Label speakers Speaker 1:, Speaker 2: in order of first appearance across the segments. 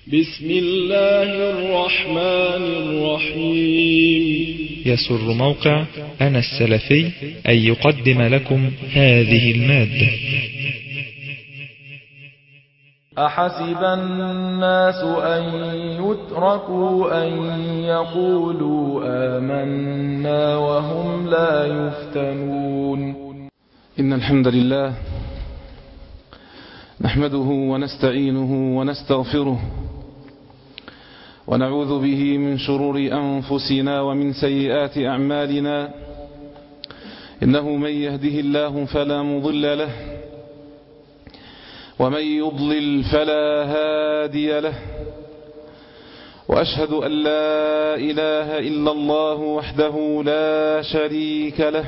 Speaker 1: بسم الله الرحمن الرحيم.
Speaker 2: يسر موقع أنا السلفي أن يقدم لكم هذه المادة.
Speaker 3: أحسب الناس أن يتركوا أن يقولوا آمنا وهم لا يفتنون.
Speaker 4: إن الحمد لله نحمده ونستعينه ونستغفره ونعوذ به من شرور أنفسنا ومن سيئات أعمالنا. إنه من يهده الله فلا مضل له ومن يضلل فلا هادي له، وأشهد أن لا إله إلا الله وحده لا شريك له،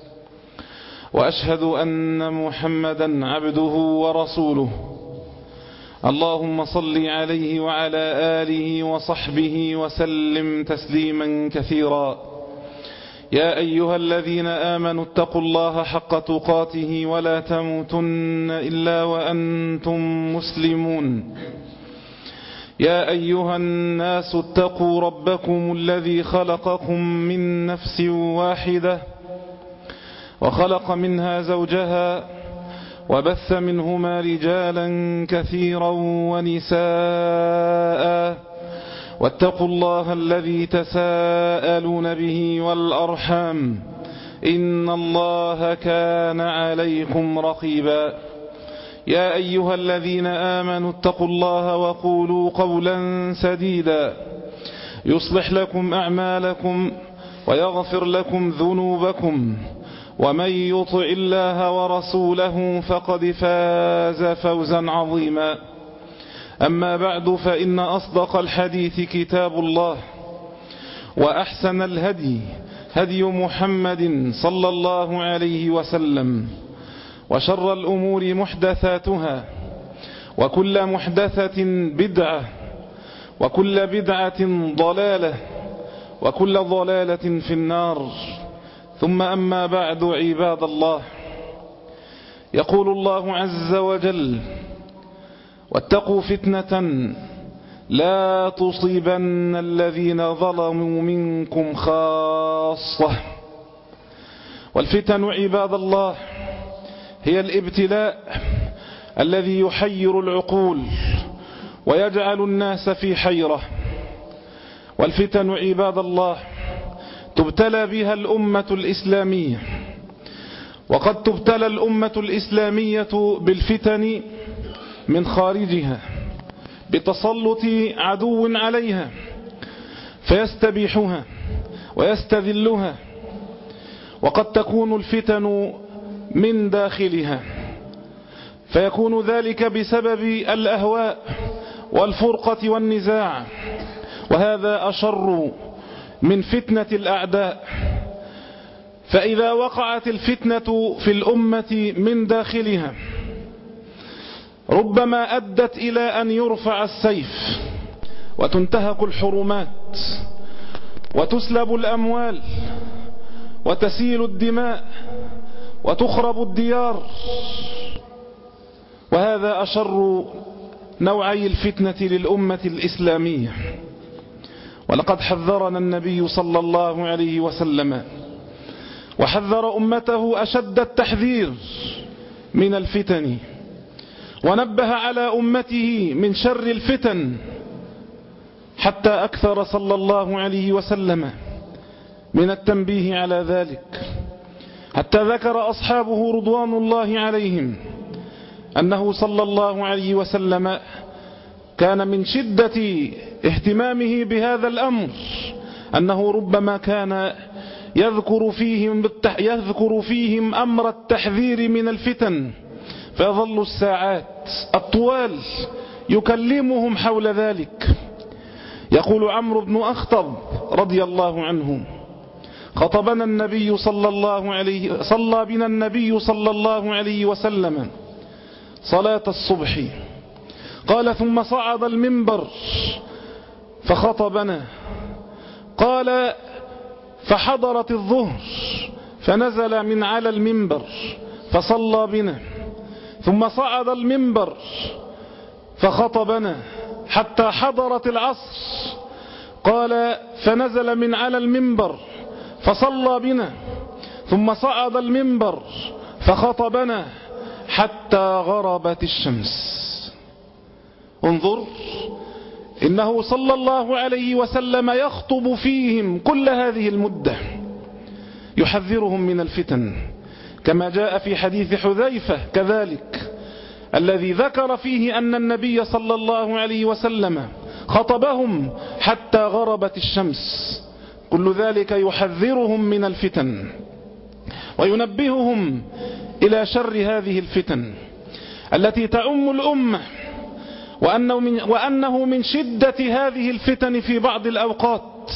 Speaker 4: وأشهد أن محمدا عبده ورسوله. اللهم صل عليه وعلى آله وصحبه وسلم تسليما كثيرا. يا أيها الذين آمنوا اتقوا الله حق تقاته ولا تموتن إلا وأنتم مسلمون. يا أيها الناس اتقوا ربكم الذي خلقكم من نفس واحدة وخلق منها زوجها وبث منهما رجالا كثيرا ونساء، واتقوا الله الذي تساءلون به والأرحام إن الله كان عليكم رقيبا. يا أيها الذين آمنوا اتقوا الله وقولوا قولا سديدا يصلح لكم أعمالكم ويغفر لكم ذنوبكم، ومن يطع الله ورسوله فقد فاز فوزا عظيما. أما بعد، فإن أصدق الحديث كتاب الله، وأحسن الهدي هدي محمد صلى الله عليه وسلم، وشر الأمور محدثاتها، وكل محدثة بدعة، وكل بدعة ضلالة، وكل ضلالة في النار. ثم أما بعد، عباد الله، يقول الله عز وجل: واتقوا فتنة لا تصيبن الذين ظلموا منكم خاصة. والفتن عباد الله هي الابتلاء الذي يحير العقول ويجعل الناس في حيرة. والفتن عباد الله تبتلى بها الأمة الإسلامية، وقد تبتلى الأمة الإسلامية بالفتن من خارجها بتسلط عدو عليها فيستبيحها ويستذلها، وقد تكون الفتن من داخلها، فيكون ذلك بسبب الأهواء والفرقة والنزاع، وهذا أشر من فتنة الأعداء. فإذا وقعت الفتنة في الأمة من داخلها ربما أدت إلى أن يرفع السيف وتنتهك الحرمات وتسلب الأموال وتسيل الدماء وتخرب الديار، وهذا أشر نوعي الفتنة للأمة الإسلامية. ولقد حذرنا النبي صلى الله عليه وسلم وحذر أمته أشد التحذير من الفتن، ونبه على أمته من شر الفتن، حتى أكثر صلى الله عليه وسلم من التنبيه على ذلك، حتى ذكر أصحابه رضوان الله عليهم أنه صلى الله عليه وسلم كان من شدة اهتمامه بهذا الأمر أنه ربما كان يذكر فيهم أمر التحذير من الفتن، فيظل الساعات الطوال يكلمهم حول ذلك. يقول عمرو بن أخطب رضي الله عنه: صلى بنا النبي صلى الله عليه وسلم صلاة الصبح، قال: ثم صعد المنبر فخطبنا، قال: فحضرت الظهر فنزل من على المنبر فصلى بنا، ثم صعد المنبر فخطبنا، حتى حضرت العصر. قال فنزل من على المنبر فصلى بنا، ثم صعد المنبر فخطبنا حتى غربت الشمس. انظر، إنه صلى الله عليه وسلم يخطب فيهم كل هذه المدة، يحذرهم من الفتن، كما جاء في حديث حذيفة كذلك الذي ذكر فيه أن النبي صلى الله عليه وسلم خطبهم حتى غربت الشمس. كل ذلك يحذرهم من الفتن وينبههم إلى شر هذه الفتن التي تعم الأمة، وأنه من شدة هذه الفتن في بعض الأوقات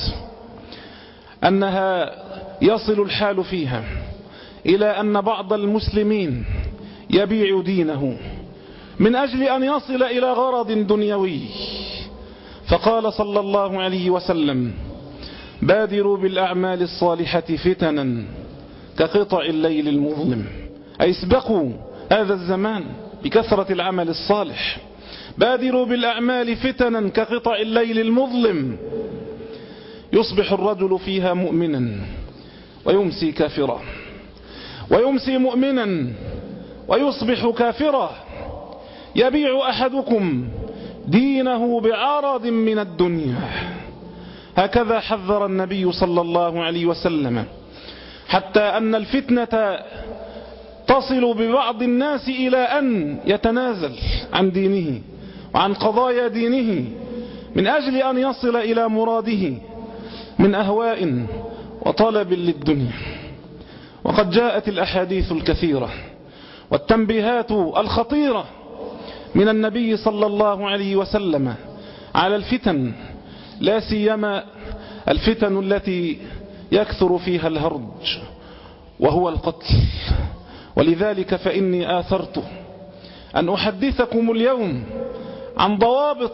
Speaker 4: أنها يصل الحال فيها إلى أن بعض المسلمين يبيع دينه من أجل أن يصل إلى غرض دنيوي. فقال صلى الله عليه وسلم: بادروا بالأعمال الصالحة فتنا كقطع الليل المظلم، أي اسبقوا هذا الزمان بكثرة العمل الصالح. بادروا بالأعمال فتنا كقطع الليل المظلم، يصبح الرجل فيها مؤمنا ويمسي كافرا، ويمسي مؤمنا ويصبح كافرا. يبيع أحدكم دينه بعرض من الدنيا. هكذا حذر النبي صلى الله عليه وسلم، حتى أن الفتنة تصل ببعض الناس إلى أن يتنازل عن دينه وعن قضايا دينه من أجل أن يصل إلى مراده من أهواء وطلب للدنيا. وقد جاءت الأحاديث الكثيرة والتنبيهات الخطيرة من النبي صلى الله عليه وسلم على الفتن، لا سيما الفتن التي يكثر فيها الهرج وهو القتل. ولذلك فإني آثرت أن أحدثكم اليوم عن ضوابط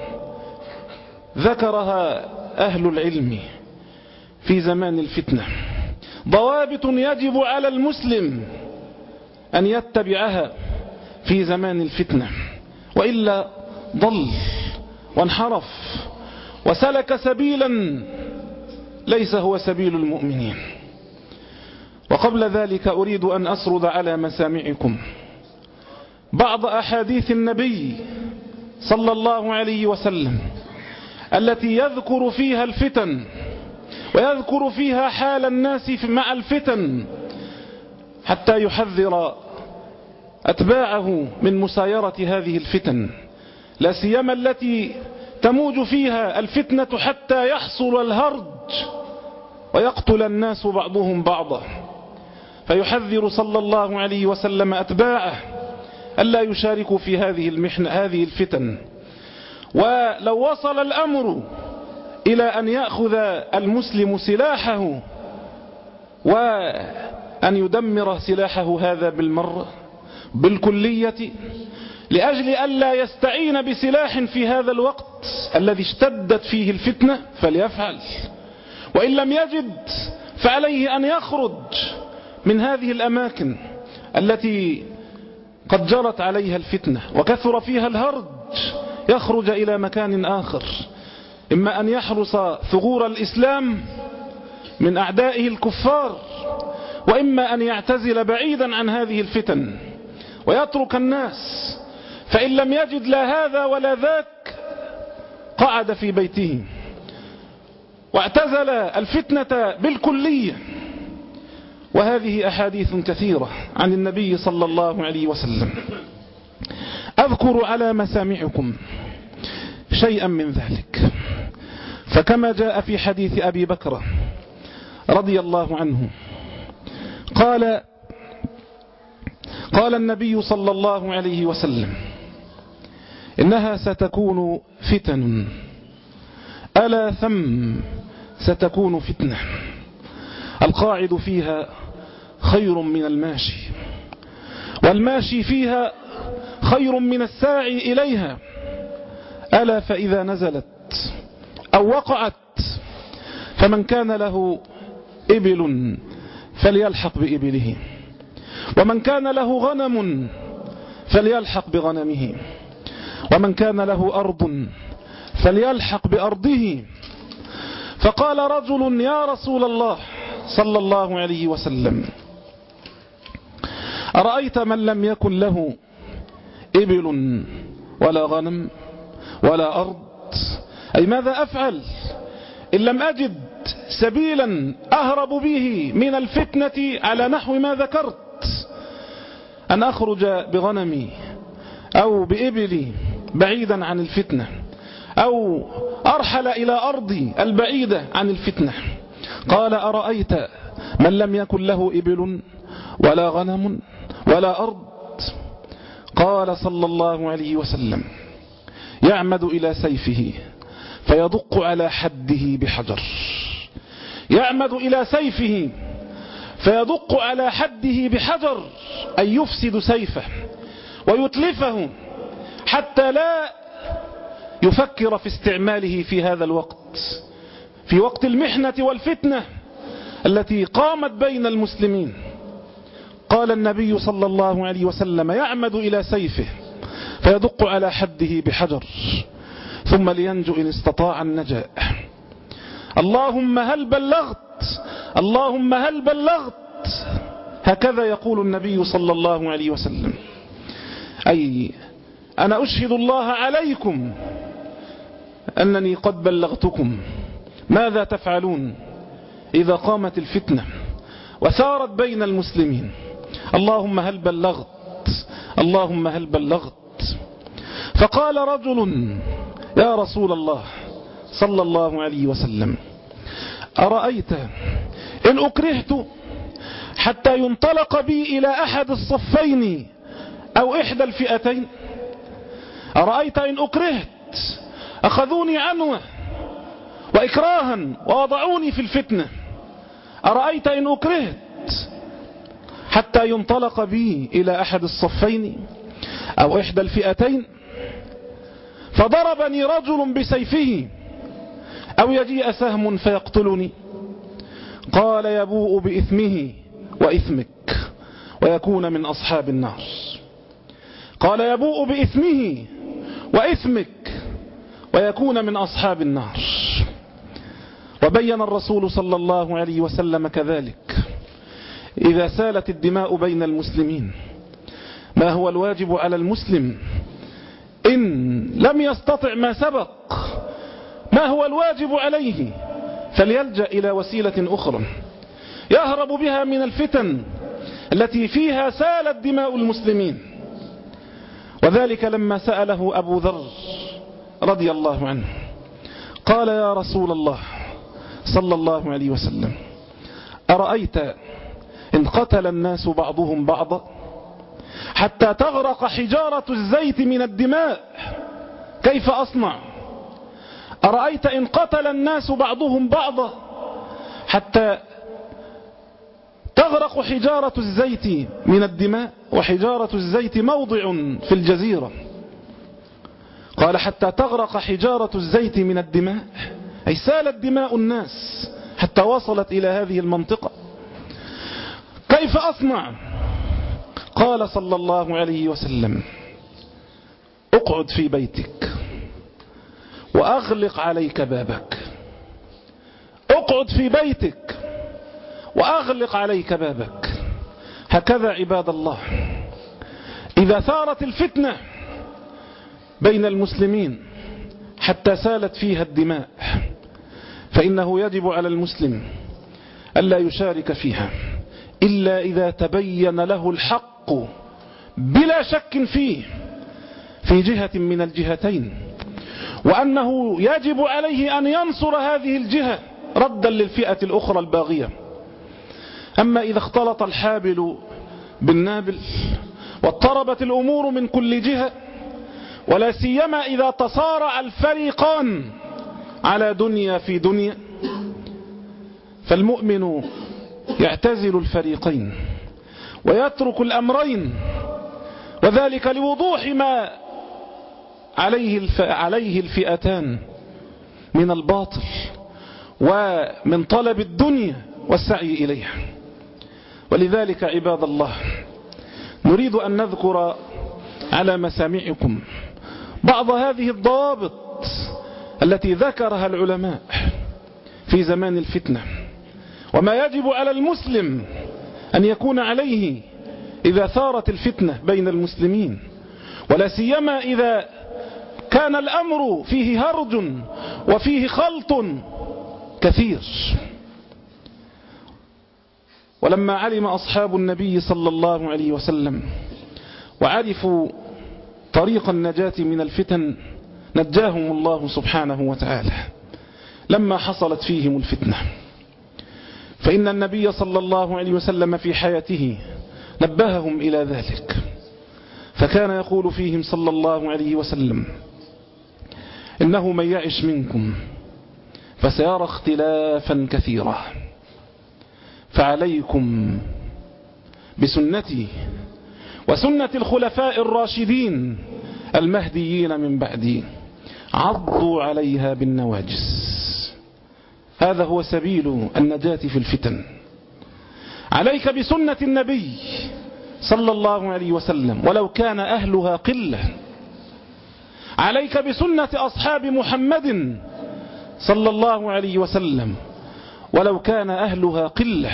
Speaker 4: ذكرها أهل العلم في زمان الفتنة، ضوابط يجب على المسلم أن يتبعها في زمان الفتنة، وإلا ضل وانحرف وسلك سبيلا ليس هو سبيل المؤمنين. وقبل ذلك أريد أن أسرد على مسامعكم بعض أحاديث النبي صلى الله عليه وسلم التي يذكر فيها الفتن ويذكر فيها حال الناس مع الفتن، حتى يحذر أتباعه من مسايرة هذه الفتن، لا سيما التي تموج فيها الفتنة حتى يحصل الهرج ويقتل الناس بعضهم بعضا. فيحذر صلى الله عليه وسلم أتباعه ألا يشاركوا في هذه المحنة، هذه الفتن. ولو وصل الأمر إلى أن يأخذ المسلم سلاحه وأن يدمر سلاحه هذا بالمرة بالكلية لأجل ألا يستعين بسلاح في هذا الوقت الذي اشتدت فيه الفتنة فليفعل، وإن لم يجد فعليه أن يخرج من هذه الأماكن التي قد جرت عليها الفتنة وكثر فيها الهرج، يخرج إلى مكان آخر، إما أن يحرس ثغور الإسلام من أعدائه الكفار، وإما أن يعتزل بعيدا عن هذه الفتن ويترك الناس. فإن لم يجد لا هذا ولا ذاك قعد في بيته واعتزل الفتنة بالكلية. وهذه أحاديث كثيرة عن النبي صلى الله عليه وسلم. أذكر على مسامعكم شيئا من ذلك. فكما جاء في حديث أبي بكر رضي الله عنه قال النبي صلى الله عليه وسلم: إنها ستكون فتن، ألا ثم ستكون فتنة، القاعد فيها خير من الماشي، والماشي فيها خير من الساعي إليها، ألا فإذا نزلت أو وقعت فمن كان له إبل فليلحق بإبله، ومن كان له غنم فليلحق بغنمه، ومن كان له أرض فليلحق بأرضه. فقال رجل: يا رسول الله صلى الله عليه وسلم، أرأيت من لم يكن له إبل ولا غنم ولا أرض؟ أي ماذا أفعل إن لم أجد سبيلا أهرب به من الفتنة على نحو ما ذكرت، أن أخرج بغنمي أو بإبلي بعيدا عن الفتنة، أو أرحل إلى أرضي البعيدة عن الفتنة. قال: أرأيت من لم يكن له إبل ولا غنم ولا أرض؟ قال صلى الله عليه وسلم: يعمد إلى سيفه فيدق على حده بحجر. يعمد إلى سيفه فيدق على حده بحجر، أي يفسد سيفه ويتلفه حتى لا يفكر في استعماله في هذا الوقت، في وقت المحنة والفتنة التي قامت بين المسلمين. قال النبي صلى الله عليه وسلم: يعمد إلى سيفه فيدق على حده بحجر ثم لينجو إن استطاع النجاة. اللهم هل بلغت، اللهم هل بلغت، هكذا يقول النبي صلى الله عليه وسلم. أي أنا أشهد الله عليكم أنني قد بلغتكم. ماذا تفعلون إذا قامت الفتنة وثارت بين المسلمين؟ اللهم هل بلغت، اللهم هل بلغت. فقال رجل: يا رسول الله صلى الله عليه وسلم، أرأيت إن أكرهت حتى ينطلق بي إلى أحد الصفين أو إحدى الفئتين؟ أرأيت إن أكرهت، أخذوني عنوة وإكراها ووضعوني في الفتنة، أرأيت إن أكرهت حتى ينطلق بي إلى أحد الصفين أو إحدى الفئتين فضربني رجل بسيفه أو يجيء سهم فيقتلني؟ قال: يبوء بإثمه وإثمك ويكون من أصحاب النار. قال: يبوء بإثمه وإثمك ويكون من أصحاب النار. وبين الرسول صلى الله عليه وسلم كذلك إذا سالت الدماء بين المسلمين ما هو الواجب على المسلم إن لم يستطع ما سبق، ما هو الواجب عليه، فليلجأ إلى وسيلة أخرى يهرب بها من الفتن التي فيها سالت دماء المسلمين. وذلك لما سأله أبو ذر رضي الله عنه قال: يا رسول الله صلى الله عليه وسلم، أرأيت إن قتل الناس بعضهم بعضا حتى تغرق حجارة الزيت من الدماء كيف أصنع؟ أرأيت إن قتل الناس بعضهم بعضا حتى تغرق حجارة الزيت من الدماء، وحجارة الزيت موضع في الجزيرة. قال: حتى تغرق حجارة الزيت من الدماء، أي سالت دماء الناس حتى وصلت إلى هذه المنطقة، كيف أصنع؟ قال صلى الله عليه وسلم: اقعد في بيتك وأغلق عليك بابك. اقعد في بيتك وأغلق عليك بابك. هكذا عباد الله إذا ثارت الفتنة بين المسلمين حتى سالت فيها الدماء فإنه يجب على المسلم ألا يشارك فيها إلا إذا تبين له الحق بلا شك فيه في جهة من الجهتين، وأنه يجب عليه أن ينصر هذه الجهة ردا للفئة الأخرى الباغية. أما إذا اختلط الحابل بالنابل واضطربت الأمور من كل جهة، ولا سيما إذا تصارع الفريقان على دنيا في دنيا، فالمؤمن يعتزل الفريقين ويترك الأمرين، وذلك لوضوح ما عليه الفئتان من الباطل ومن طلب الدنيا والسعي إليها. ولذلك عباد الله نريد أن نذكر على مسامعكم بعض هذه الضوابط التي ذكرها العلماء في زمان الفتنة، وما يجب على المسلم أن يكون عليه إذا ثارت الفتنة بين المسلمين، ولا سيما إذا كان الأمر فيه هرج وفيه خلط كثير. ولما علم أصحاب النبي صلى الله عليه وسلم وعرفوا طريق النجاة من الفتن نجاهم الله سبحانه وتعالى لما حصلت فيهم الفتنة. فإن النبي صلى الله عليه وسلم في حياته نبههم إلى ذلك، فكان يقول فيهم صلى الله عليه وسلم: إنه من يعش منكم فسيرى اختلافا كثيرا، فعليكم بسنتي وسنة الخلفاء الراشدين المهديين من بعدي، عضوا عليها بالنواجس. هذا هو سبيل النجاة في الفتن. عليك بسنة النبي صلى الله عليه وسلم ولو كان أهلها قلة، عليك بسنة أصحاب محمد صلى الله عليه وسلم ولو كان أهلها قلة،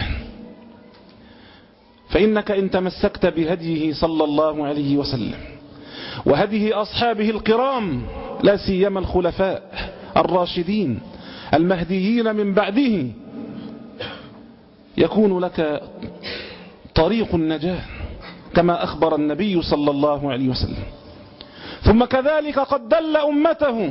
Speaker 4: فإنك إن تمسكت بهديه صلى الله عليه وسلم وهديه أصحابه الكرام لا سيما الخلفاء الراشدين المهديين من بعده، يكون لك طريق النجاة كما أخبر النبي صلى الله عليه وسلم. ثم كذلك قد دل أمته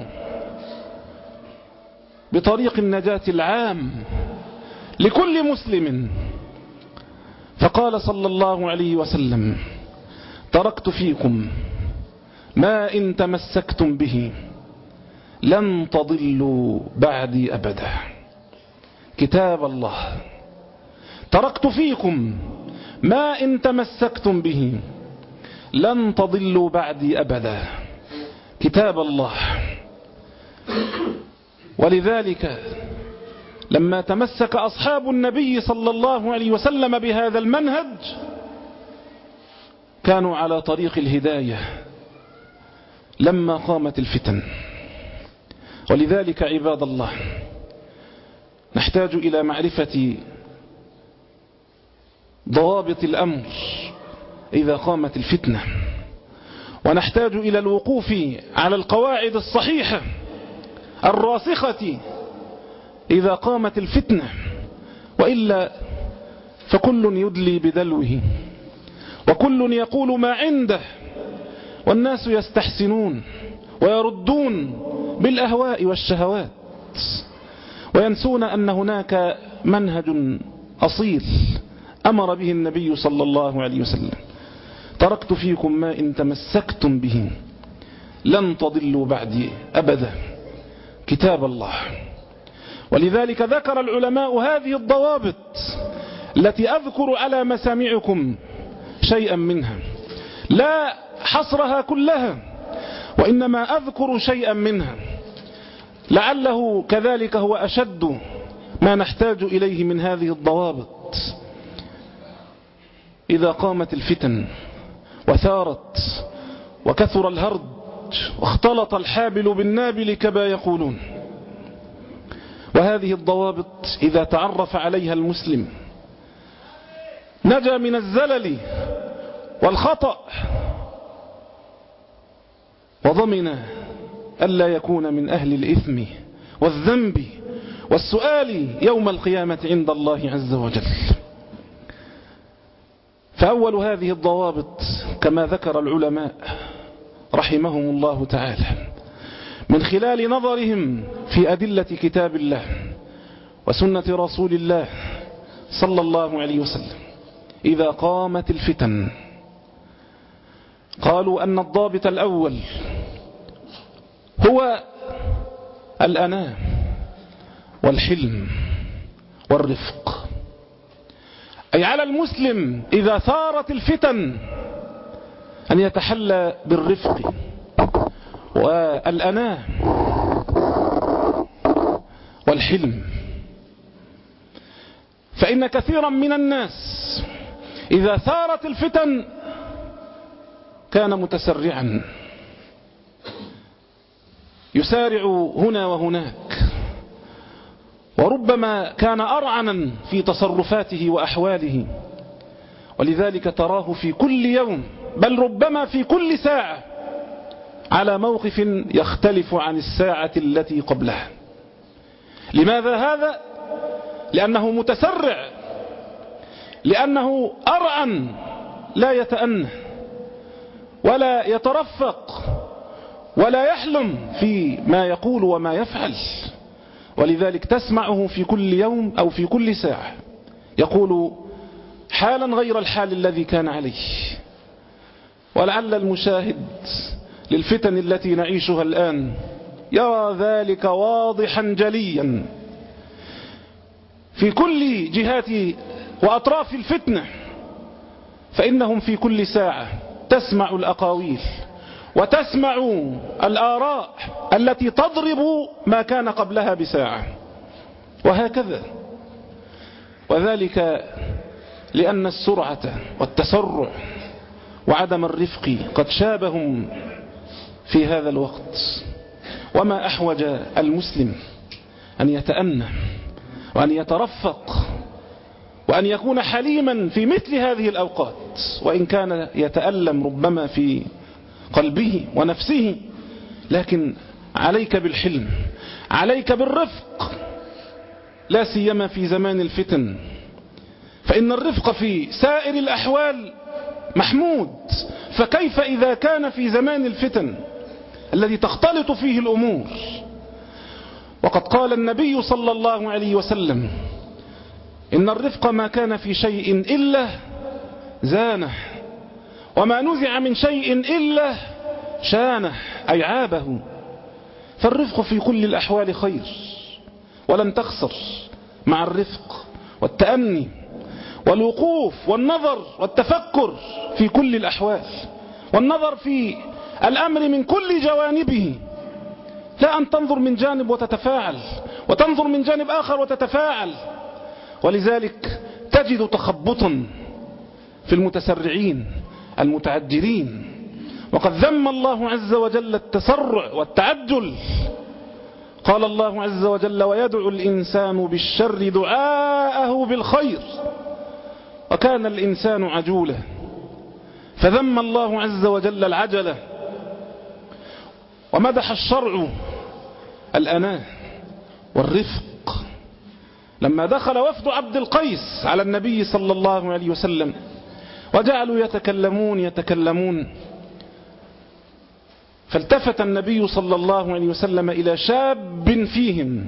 Speaker 4: بطريق النجاة العام لكل مسلم، فقال صلى الله عليه وسلم: تركت فيكم ما إن تمسكتم به لن تضلوا بعدي أبدا، كتاب الله. تركت فيكم ما إن تمسكتم به لن تضلوا بعدي أبدا، كتاب الله. ولذلك لما تمسك أصحاب النبي صلى الله عليه وسلم بهذا المنهج كانوا على طريق الهداية لما قامت الفتن. ولذلك عباد الله نحتاج إلى معرفة ضوابط الأمر إذا قامت الفتنة، ونحتاج إلى الوقوف على القواعد الصحيحة الراسخة إذا قامت الفتنة، وإلا فكل يدلي بدلوه وكل يقول ما عنده، والناس يستحسنون ويردون بالأهواء والشهوات، وينسون أن هناك منهج أصيل أمر به النبي صلى الله عليه وسلم: تركت فيكم ما إن تمسكتم به لن تضلوا بعدي أبدا، كتاب الله. ولذلك ذكر العلماء هذه الضوابط التي أذكر على مسامعكم شيئا منها، لا حصرها كلها وإنما أذكر شيئا منها، لعله كذلك هو أشد ما نحتاج إليه من هذه الضوابط. إذا قامت الفتن وثارت وكثر الهرج واختلط الحابل بالنابل كما يقولون، وهذه الضوابط إذا تعرف عليها المسلم نجا من الزلل والخطأ، وضمن ألا يكون من أهل الإثم والذنب والسؤال يوم القيامة عند الله عز وجل. فأول هذه الضوابط كما ذكر العلماء رحمهم الله تعالى من خلال نظرهم في أدلة كتاب الله وسنة رسول الله صلى الله عليه وسلم، إذا قامت الفتن قالوا أن الضابط الأول هو الأناة والحلم والرفق، أي على المسلم إذا ثارت الفتن أن يتحلى بالرفق والأناة والحلم. فإن كثيرا من الناس إذا ثارت الفتن كان متسرعا، يسارع هنا وهناك، وربما كان أرعنا في تصرفاته وأحواله، ولذلك تراه في كل يوم بل ربما في كل ساعة على موقف يختلف عن الساعة التي قبلها. لماذا هذا؟ لأنه متسرع، لأنه أرعن لا يتأنى ولا يترفق ولا يحلم في ما يقول وما يفعل، ولذلك تسمعه في كل يوم أو في كل ساعة يقول حالا غير الحال الذي كان عليه. ولعل المشاهد للفتن التي نعيشها الآن يرى ذلك واضحا جليا في كل جهات وأطراف الفتنة، فإنهم في كل ساعة تسمع الأقاويل وتسمع الآراء التي تضرب ما كان قبلها بساعة، وهكذا. وذلك لأن السرعة والتسرع وعدم الرفق قد شابهم في هذا الوقت. وما أحوج المسلم أن يتأنى وأن يترفق وأن يكون حليما في مثل هذه الأوقات، وإن كان يتألم ربما في قلبه ونفسه، لكن عليك بالحلم، عليك بالرفق، لا سيما في زمان الفتن، فإن الرفق في سائر الأحوال محمود، فكيف إذا كان في زمان الفتن الذي تختلط فيه الأمور؟ وقد قال النبي صلى الله عليه وسلم إن الرفق ما كان في شيء إلا زانه، وما نزع من شيء إلا شانه، أي عابه. فالرفق في كل الأحوال خير، ولن تخسر مع الرفق والتأني والوقوف والنظر والتفكر في كل الأحوال، والنظر في الأمر من كل جوانبه، لا أن تنظر من جانب وتتفاعل وتنظر من جانب آخر وتتفاعل. ولذلك تجد تخبطا في المتسرعين المتعجلين، وقد ذم الله عز وجل التسرع والتعجل. قال الله عز وجل ويدعو الإنسان بالشر دعاءه بالخير وكان الإنسان عجولا، فذم الله عز وجل العجلة، ومدح الشرع الأناة والرفق. لما دخل وفد عبد القيس على النبي صلى الله عليه وسلم وجعلوا يتكلمون، فالتفت النبي صلى الله عليه وسلم إلى شاب فيهم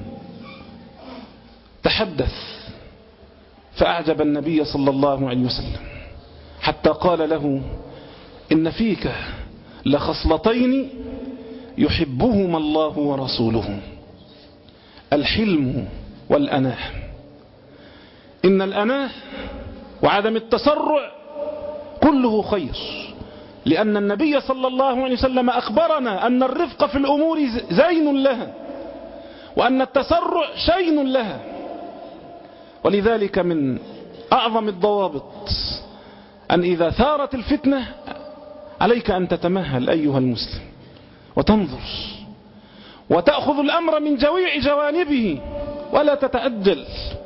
Speaker 4: تحدث، فأعجب النبي صلى الله عليه وسلم حتى قال له إن فيك لخصلتين يحبهما الله ورسوله، الحلم والأناه. إن الأناه وعدم التسرع كله خير، لأن النبي صلى الله عليه وسلم أخبرنا أن الرفق في الأمور زين لها، وأن التسرع شين لها. ولذلك من أعظم الضوابط أن إذا ثارت الفتنة عليك أن تتمهل أيها المسلم وتنظر وتأخذ الأمر من جميع جوانبه ولا تتعجل.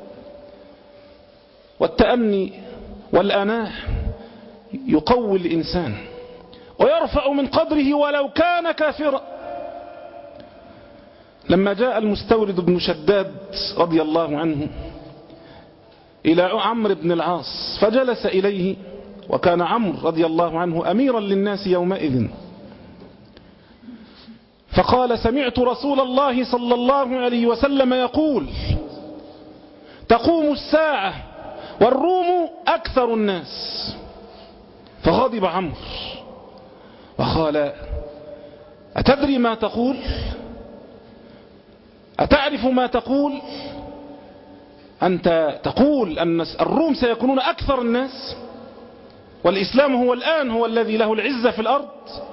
Speaker 4: والتأني والأناه يقوي الإنسان ويرفع من قدره ولو كان كافرا. لما جاء المستورد بن شداد رضي الله عنه إلى عمرو بن العاص فجلس إليه، وكان عمرو رضي الله عنه أميرا للناس يومئذ، فقال سمعت رسول الله صلى الله عليه وسلم يقول تقوم الساعة والروم أكثر الناس. فغضب عمرو وقال أتدري ما تقول؟ أتعرف ما تقول؟ أنت تقول أن الروم سيكونون أكثر الناس، والإسلام هو الآن هو الذي له العزة في الأرض.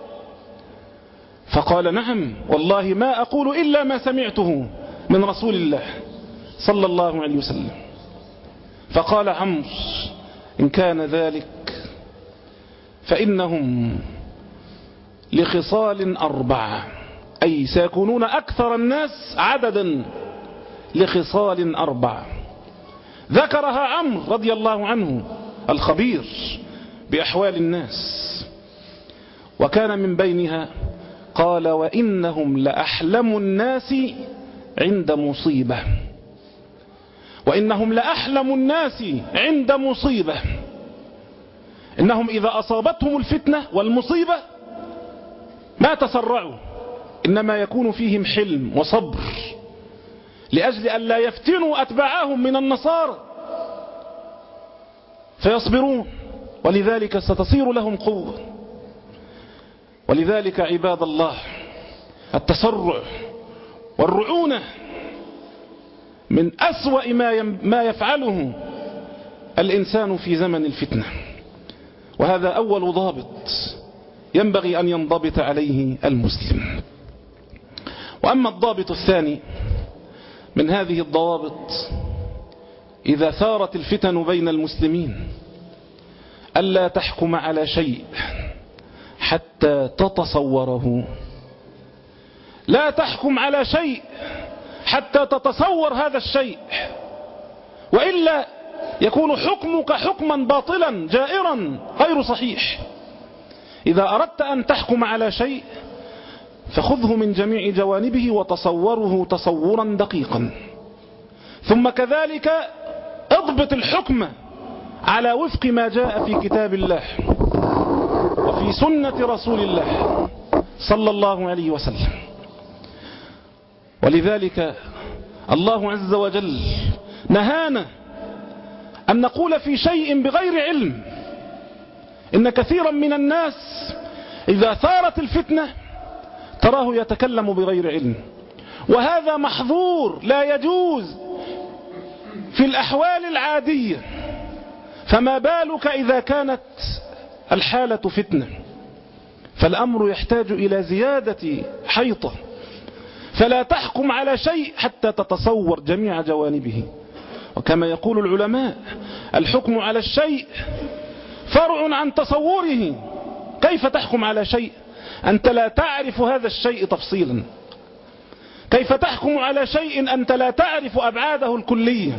Speaker 4: فقال نعم والله ما أقول إلا ما سمعته من رسول الله صلى الله عليه وسلم. فقال عمرو إن كان ذلك فإنهم لخصال 4 أي سيكونون أكثر الناس عددا لخصال 4 ذكرها عمرو رضي الله عنه الخبير بأحوال الناس، وكان من بينها قال: وإنهم لأحلم الناس عند مصيبة. وإنهم لأحلم الناس عند مصيبة. إنهم إذا أصابتهم الفتنة والمصيبة ما تسرعوا، إنما يكون فيهم حلم وصبر لأجل أن لا يفتنوا أتباعهم من النصارى فيصبرون، ولذلك ستصير لهم قوة. ولذلك عباد الله التسرع والرعونة من أسوأ ما يفعله الإنسان في زمن الفتنة، وهذا أول ضابط ينبغي أن ينضبط عليه المسلم. وأما الضابط الثاني من هذه الضوابط إذا ثارت الفتن بين المسلمين ألا تحكم على شيء حتى تتصوره. لا تحكم على شيء حتى تتصور هذا الشيء، وإلا يكون حكمك حكما باطلا جائرا غير صحيح. إذا أردت أن تحكم على شيء فخذه من جميع جوانبه وتصوره تصورا دقيقا، ثم كذلك اضبط الحكم على وفق ما جاء في كتاب الله وفي سنة رسول الله صلى الله عليه وسلم. ولذلك الله عز وجل نهانا أن نقول في شيء بغير علم. إن كثيرا من الناس إذا ثارت الفتنة تراه يتكلم بغير علم، وهذا محظور لا يجوز في الأحوال العادية، فما بالك إذا كانت الحالة فتنة؟ فالأمر يحتاج إلى زيادة حيطة. فلا تحكم على شيء حتى تتصور جميع جوانبه. وكما يقول العلماء: الحكم على الشيء فرع عن تصوره. كيف تحكم على شيء أنت لا تعرف هذا الشيء تفصيلا؟ كيف تحكم على شيء أنت لا تعرف أبعاده الكلية؟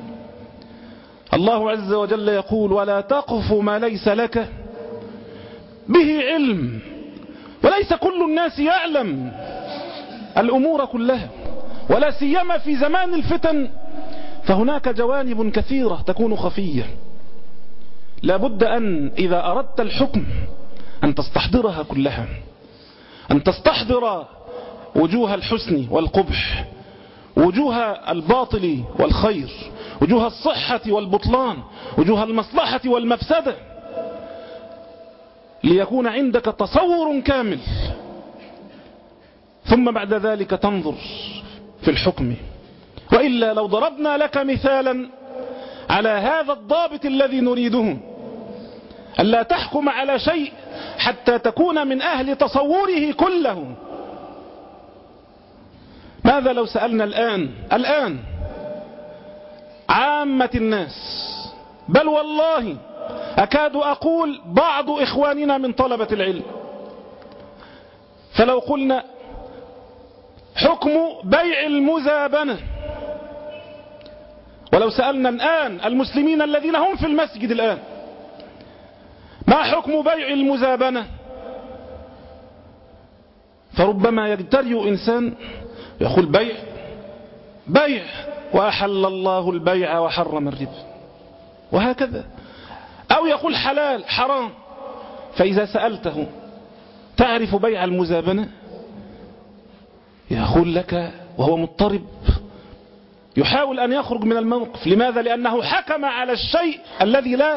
Speaker 4: الله عز وجل يقول: ولا تقف ما ليس لك به علم. وليس كل الناس يعلم الأمور كلها، ولا سيما في زمان الفتن، فهناك جوانب كثيرة تكون خفية. لا بد أن إذا أردت الحكم أن تستحضرها كلها، أن تستحضر وجوه الحسن والقبح، وجوه الباطل والخير، وجوه الصحة والبطلان، وجوه المصلحة والمفسدة، ليكون عندك تصور كامل. ثم بعد ذلك تنظر في الحكم. وإلا لو ضربنا لك مثالا على هذا الضابط الذي نريده، ألا تحكم على شيء حتى تكون من أهل تصوره كله. ماذا لو سألنا الآن عامة الناس، بل والله أكاد أقول بعض إخواننا من طلبة العلم، فلو قلنا حكم بيع المزابنة، ولو سألنا الآن المسلمين الذين هم في المسجد الآن ما حكم بيع المزابنة، فربما يجترئ إنسان يقول بيع وأحل الله البيع وحرم الربا، وهكذا. أو يقول حلال حرام. فإذا سألته تعرف بيع المزابنة يقول لك وهو مضطرب، يحاول أن يخرج من الموقف. لماذا؟ لأنه حكم على الشيء الذي لا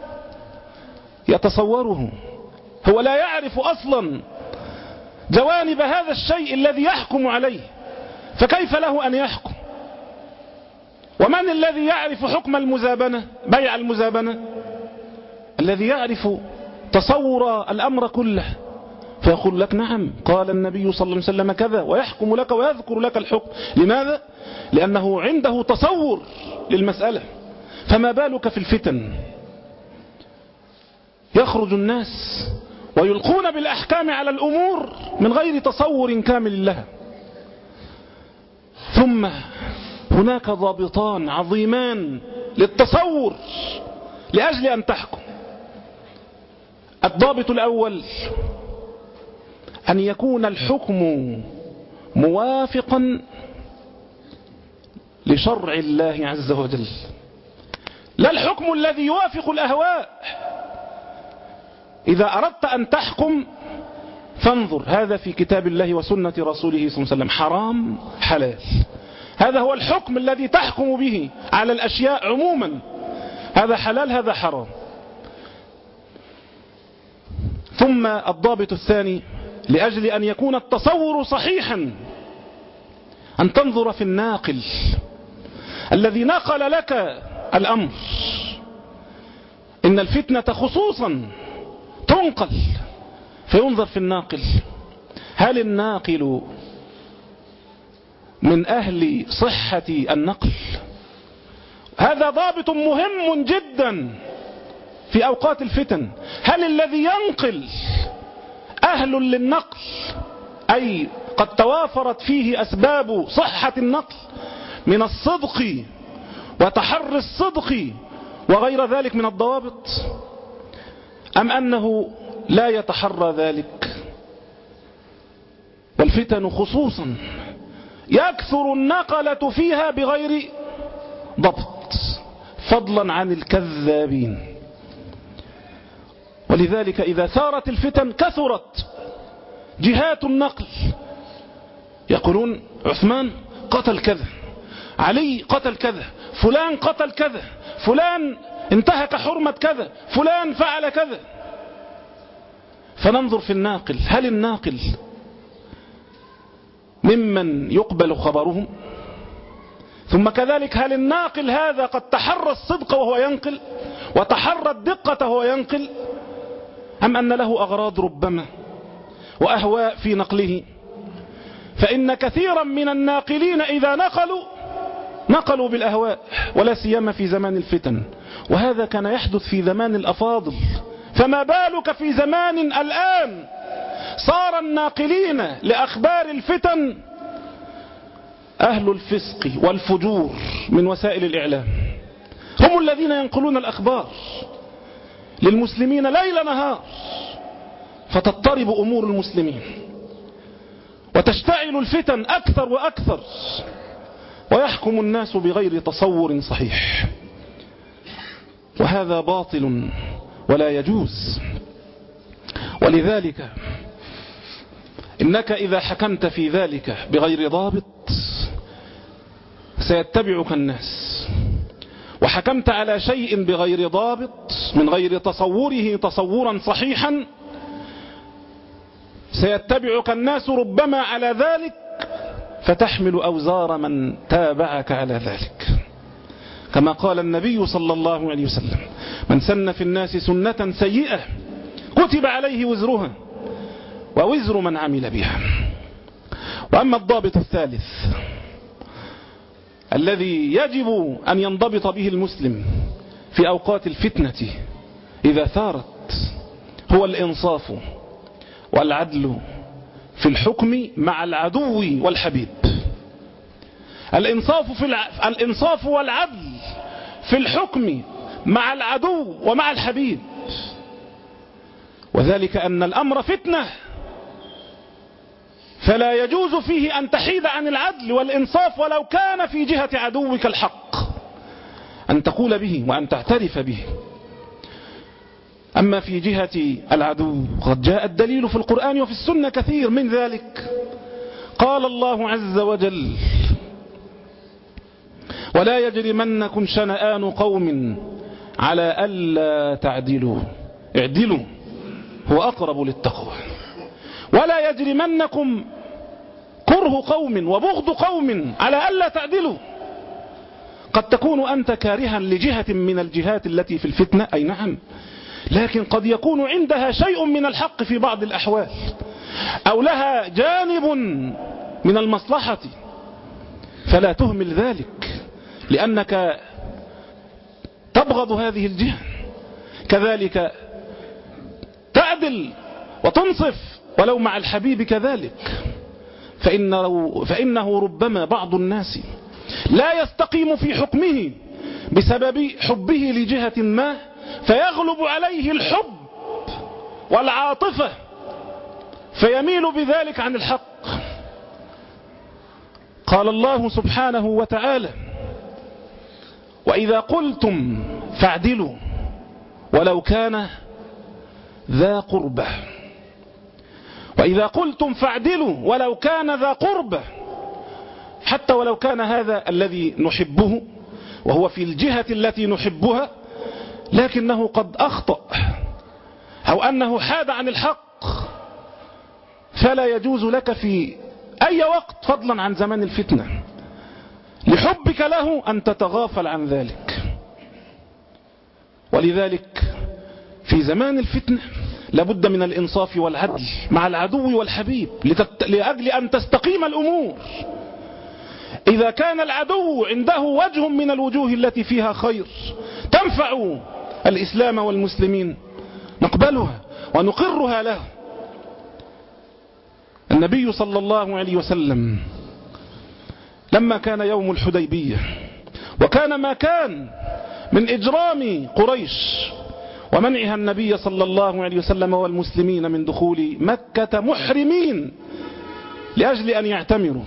Speaker 4: يتصوره. هو لا يعرف أصلا جوانب هذا الشيء الذي يحكم عليه، فكيف له أن يحكم؟ ومن الذي يعرف حكم المزابنة، بيع المزابنة؟ الذي يعرف تصور الأمر كله، فيقول لك نعم قال النبي صلى الله عليه وسلم كذا، ويحكم لك ويذكر لك الحكم. لماذا؟ لأنه عنده تصور للمسألة. فما بالك في الفتن؟ يخرج الناس ويلقون بالأحكام على الأمور من غير تصور كامل لها. ثم هناك ضابطان عظيمان للتصور لأجل أن تحكم. الضابط الأول أن يكون الحكم موافقا لشرع الله عز وجل، لا الحكم الذي يوافق الأهواء. إذا أردت أن تحكم فانظر هذا في كتاب الله وسنة رسوله صلى الله عليه وسلم، حرام حلال، هذا هو الحكم الذي تحكم به على الأشياء عموما، هذا حلال هذا حرام. ثم الضابط الثاني لأجل أن يكون التصور صحيحا أن تنظر في الناقل الذي نقل لك الأمر. إن الفتنة خصوصا تنقل، فينظر في الناقل، هل الناقل من أهل صحة النقل؟ هذا ضابط مهم جدا في أوقات الفتن. هل الذي ينقل أهل للنقل، أي قد توافرت فيه أسباب صحة النقل من الصدق وتحري الصدق وغير ذلك من الضوابط، أم أنه لا يتحرى ذلك؟ والفتن خصوصا يكثر النقلة فيها بغير ضبط، فضلا عن الكذابين. ولذلك إذا ثارت الفتن كثرت جهات النقل، يقولون عثمان قتل كذا، علي قتل كذا، فلان قتل كذا، فلان انتهك حرمة كذا، فلان فعل كذا. فننظر في الناقل، هل الناقل ممن يقبل خبرهم؟ ثم كذلك هل الناقل هذا قد تحرى الصدق وهو ينقل وتحرى الدقة وهو ينقل، أم أن له أغراض ربما وأهواء في نقله؟ فإن كثيرا من الناقلين إذا نقلوا بالأهواء، ولا سيما في زمان الفتن، وهذا كان يحدث في زمان الأفاضل، فما بالك في زمان الآن صار الناقلين لأخبار الفتن أهل الفسق والفجور من وسائل الإعلام، هم الذين ينقلون الأخبار للمسلمين ليل نهار، فتضطرب أمور المسلمين وتشتعل الفتن أكثر وأكثر، ويحكم الناس بغير تصور صحيح، وهذا باطل ولا يجوز. ولذلك إنك إذا حكمت في ذلك بغير ضابط سيتبعك الناس، وحكمت على شيء بغير ضابط من غير تصوره تصورا صحيحا سيتبعك الناس ربما على ذلك، فتحمل أوزار من تابعك على ذلك، كما قال النبي صلى الله عليه وسلم: من سن في الناس سنة سيئة كتب عليه وزرها ووزر من عمل بها. وأما الضابط الثالث الذي يجب أن ينضبط به المسلم في أوقات الفتنة إذا ثارت هو الإنصاف والعدل في الحكم مع العدو والحبيب. الإنصاف والعدل في الحكم مع العدو ومع الحبيب، وذلك أن الأمر فتنة، فلا يجوز فيه أن تحيد عن العدل والإنصاف ولو كان في جهة عدوك الحق، أن تقول به وأن تعترف به. أما في جهة العدو قد جاء الدليل في القرآن وفي السنة كثير من ذلك. قال الله عز وجل: ولا يجرمنكم شنآن قوم على ألا تعدلوا اعدلوا هو أقرب للتقوى، ولا يجرمنكم كره قوم وبغض قوم على ألا تعدلوا. قد تكون أنت كارها لجهة من الجهات التي في الفتنة، أي نعم، لكن قد يكون عندها شيء من الحق في بعض الأحوال، أو لها جانب من المصلحة، فلا تهمل ذلك لأنك تبغض هذه الجهة. كذلك تعدل وتنصف ولو مع الحبيب كذلك، فإنه ربما بعض الناس لا يستقيم في حكمه بسبب حبه لجهة ما، فيغلب عليه الحب والعاطفة فيميل بذلك عن الحق. قال الله سبحانه وتعالى: وإذا قلتم فاعدلوا ولو كان ذا قربة. وإذا قلتم فاعدلوا ولو كان ذا قربة، حتى ولو كان هذا الذي نحبه وهو في الجهة التي نحبها لكنه قد أخطأ أو أنه حاد عن الحق، فلا يجوز لك في أي وقت فضلا عن زمان الفتنة لحبك له أن تتغافل عن ذلك. ولذلك في زمان الفتنة لابد من الإنصاف والعدل مع العدو والحبيب لأجل أن تستقيم الأمور. إذا كان العدو عنده وجه من الوجوه التي فيها خير تنفع الإسلام والمسلمين نقبلها ونقرها له. النبي صلى الله عليه وسلم لما كان يوم الحديبية وكان ما كان من إجرام قريش ومنعها النبي صلى الله عليه وسلم والمسلمين من دخول مكة محرمين لأجل أن يعتمروا،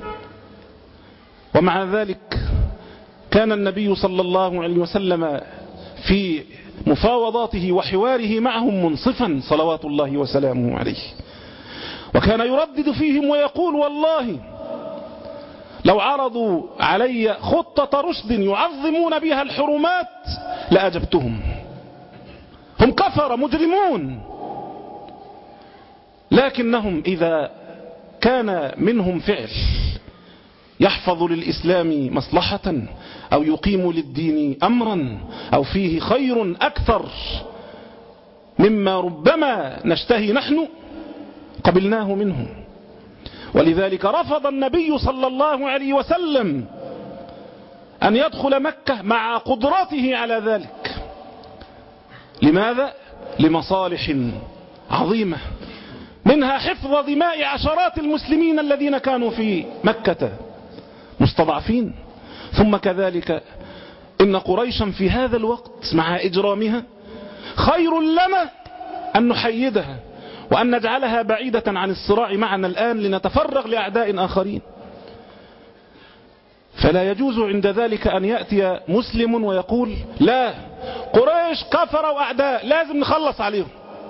Speaker 4: ومع ذلك كان النبي صلى الله عليه وسلم في مفاوضاته وحواره معهم منصفا صلوات الله وسلامه عليه، وكان يردد فيهم ويقول: والله لو عرضوا علي خطة رشد يعظمون بها الحرمات لأجبتهم. هم كفر مجرمون، لكنهم إذا كان منهم فعل يحفظ للإسلام مصلحة أو يقيم للدين أمرا أو فيه خير أكثر مما ربما نشتهي نحن قبلناه منه. ولذلك رفض النبي صلى الله عليه وسلم أن يدخل مكة مع قدرته على ذلك. لماذا؟ لمصالح عظيمة، منها حفظ دماء عشرات المسلمين الذين كانوا في مكة مستضعفين، ثم كذلك إن قريشا في هذا الوقت مع إجرامها خير لنا أن نحيدها وأن نجعلها بعيدة عن الصراع معنا الآن لنتفرغ لأعداء آخرين. فلا يجوز عند ذلك أن يأتي مسلم ويقول: لا، قريش كفر وأعداء لازم نخلص عليهم.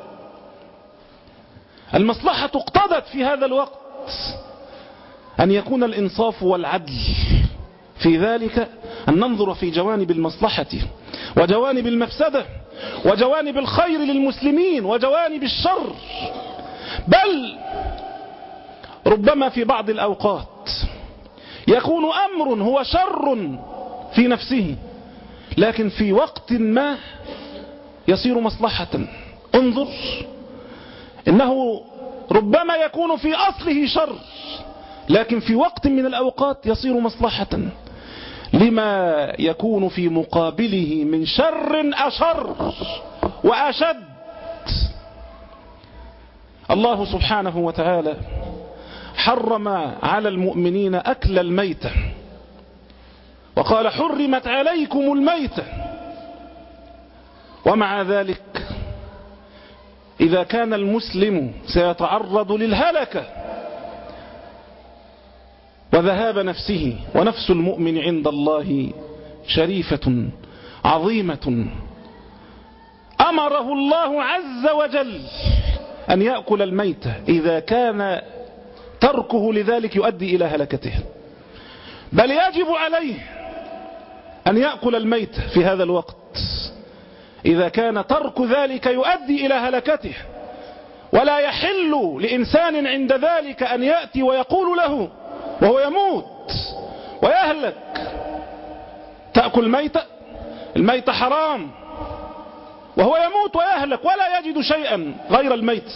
Speaker 4: المصلحة اقتضت في هذا الوقت أن يكون الإنصاف والعدل في ذلك، أن ننظر في جوانب المصلحة وجوانب المفسدة وجوانب الخير للمسلمين وجوانب الشر. بل ربما في بعض الأوقات يكون أمر هو شر في نفسه لكن في وقت ما يصير مصلحة. انظر، إنه ربما يكون في أصله شر لكن في وقت من الأوقات يصير مصلحة لما يكون في مقابله من شر أشر وأشد. الله سبحانه وتعالى حرم على المؤمنين أكل الميتة وقال: حرمت عليكم الميتة. ومع ذلك إذا كان المسلم سيتعرض للهلكة وذهاب نفسه، ونفس المؤمن عند الله شريفة عظيمة، أمره الله عز وجل أن يأكل الميتة إذا كان تركه لذلك يؤدي إلى هلكته، بل يجب عليه أن يأكل الميتة في هذا الوقت إذا كان ترك ذلك يؤدي إلى هلكته. ولا يحل لإنسان عند ذلك أن يأتي ويقول له وهو يموت ويهلك: تأكل ميتة؟ الميتة حرام، وهو يموت ويهلك ولا يجد شيئا غير الميت.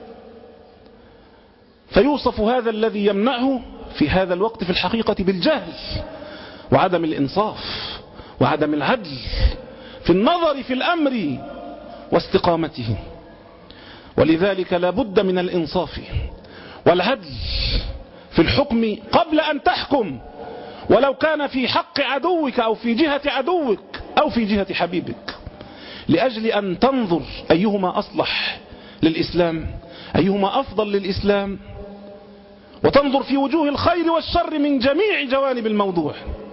Speaker 4: فيوصف هذا الذي يمنعه في هذا الوقت في الحقيقة بالجهل وعدم الإنصاف وعدم العدل في النظر في الأمر واستقامته. ولذلك لا بد من الإنصاف والعدل في الحكم قبل أن تحكم، ولو كان في حق عدوك أو في جهة عدوك أو في جهة حبيبك، لأجل أن تنظر أيهما أصلح للإسلام، أيهما أفضل للإسلام، وتنظر في وجوه الخير والشر من جميع جوانب الموضوع.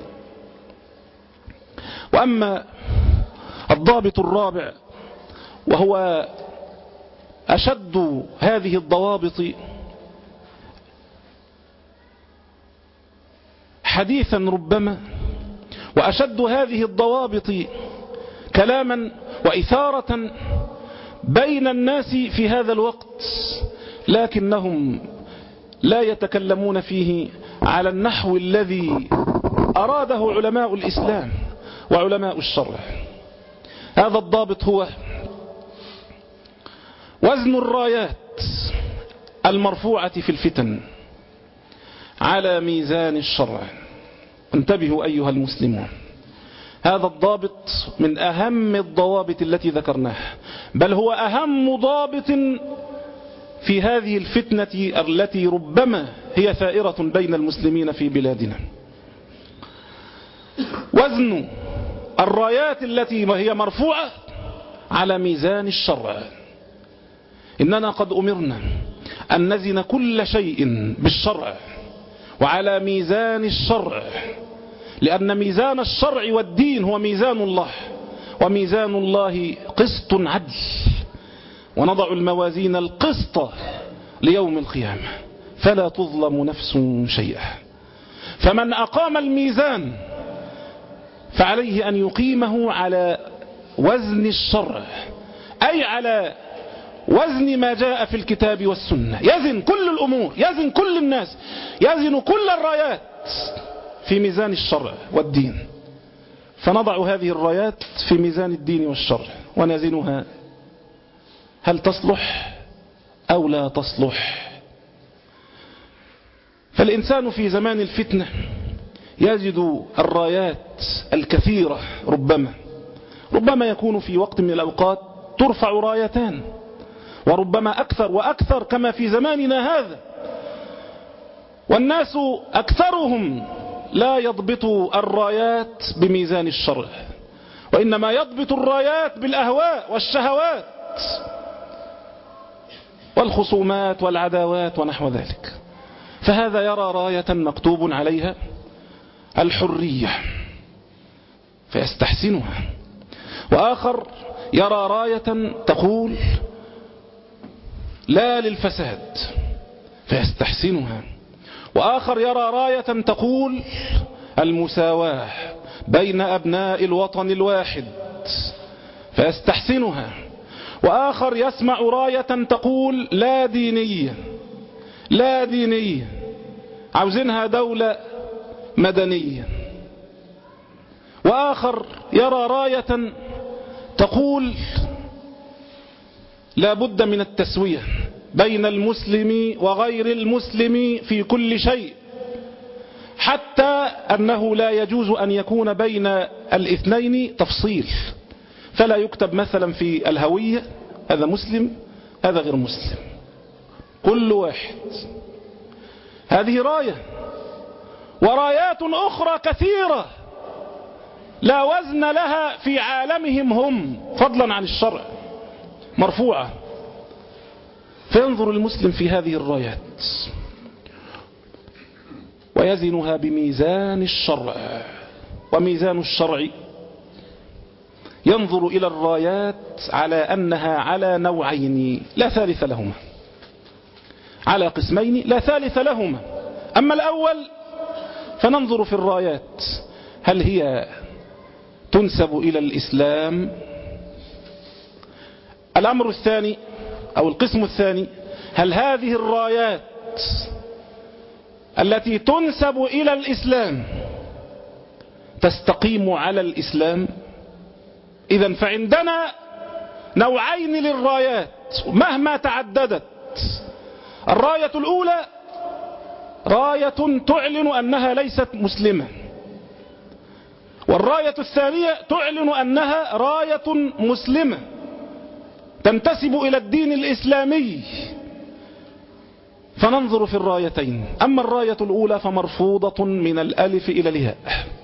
Speaker 4: وأما الضابط الرابع، وهو أشد هذه الضوابط حديثا ربما، وأشد هذه الضوابط كلاما وإثارة بين الناس في هذا الوقت، لكنهم لا يتكلمون فيه على النحو الذي أراده علماء الإسلام وعلماء الشرع. هذا الضابط هو وزن الرايات المرفوعة في الفتن على ميزان الشرع. انتبهوا أيها المسلمون، هذا الضابط من أهم الضوابط التي ذكرناها، بل هو أهم ضابط في هذه الفتنة التي ربما هي ثائرة بين المسلمين في بلادنا. وزن الرايات التي هي مرفوعة على ميزان الشرع. إننا قد أمرنا أن نزن كل شيء بالشرع وعلى ميزان الشرع، لأن ميزان الشرع والدين هو ميزان الله، وميزان الله قسط عدل، ونضع الموازين القسط ليوم القيامة فلا تظلم نفس شيئا. فمن أقام الميزان فعليه أن يقيمه على وزن الشرع، أي على وزن ما جاء في الكتاب والسنة، يزن كل الأمور، يزن كل الناس، يزن كل الرايات في ميزان الشرع والدين. فنضع هذه الرايات في ميزان الدين والشرع ونزنها، هل تصلح أو لا تصلح؟ فالإنسان في زمان الفتنة يجد الرايات الكثيرة، ربما يكون في وقت من الأوقات ترفع رايتان، وربما أكثر وأكثر كما في زماننا هذا، والناس أكثرهم لا يضبط الرايات بميزان الشرع، وإنما يضبط الرايات بالأهواء والشهوات والخصومات والعداوات ونحو ذلك. فهذا يرى راية مكتوب عليها الحرية فيستحسنها، وآخر يرى راية تقول لا للفساد فيستحسنها، وآخر يرى راية تقول المساواة بين أبناء الوطن الواحد فيستحسنها، وآخر يسمع راية تقول لا دينية، لا دينية، عاوزينها دولة مدنية، وآخر يرى راية تقول لا بد من التسوية بين المسلم وغير المسلم في كل شيء، حتى أنه لا يجوز أن يكون بين الاثنين تفصيل، فلا يكتب مثلا في الهوية هذا مسلم هذا غير مسلم، كل واحد. هذه راية، ورايات أخرى كثيرة لا وزن لها في عالمهم هم فضلا عن الشرع مرفوعة. فينظر المسلم في هذه الرايات ويزنها بميزان الشرع، وميزان الشرع ينظر إلى الرايات على أنها على نوعين لا ثالث لهما، على قسمين لا ثالث لهما. أما الأول فننظر في الرايات هل هي تنسب إلى الإسلام. الأمر الثاني أو القسم الثاني، هل هذه الرايات التي تنسب إلى الإسلام تستقيم على الإسلام؟ إذن فعندنا نوعين للرايات مهما تعددت. الراية الأولى راية تعلن أنها ليست مسلمة، والراية الثانية تعلن أنها راية مسلمة. تنتسب إلى الدين الإسلامي، فننظر في الرايتين. أما الراية الأولى فمرفوضة من الألف إلى الياء،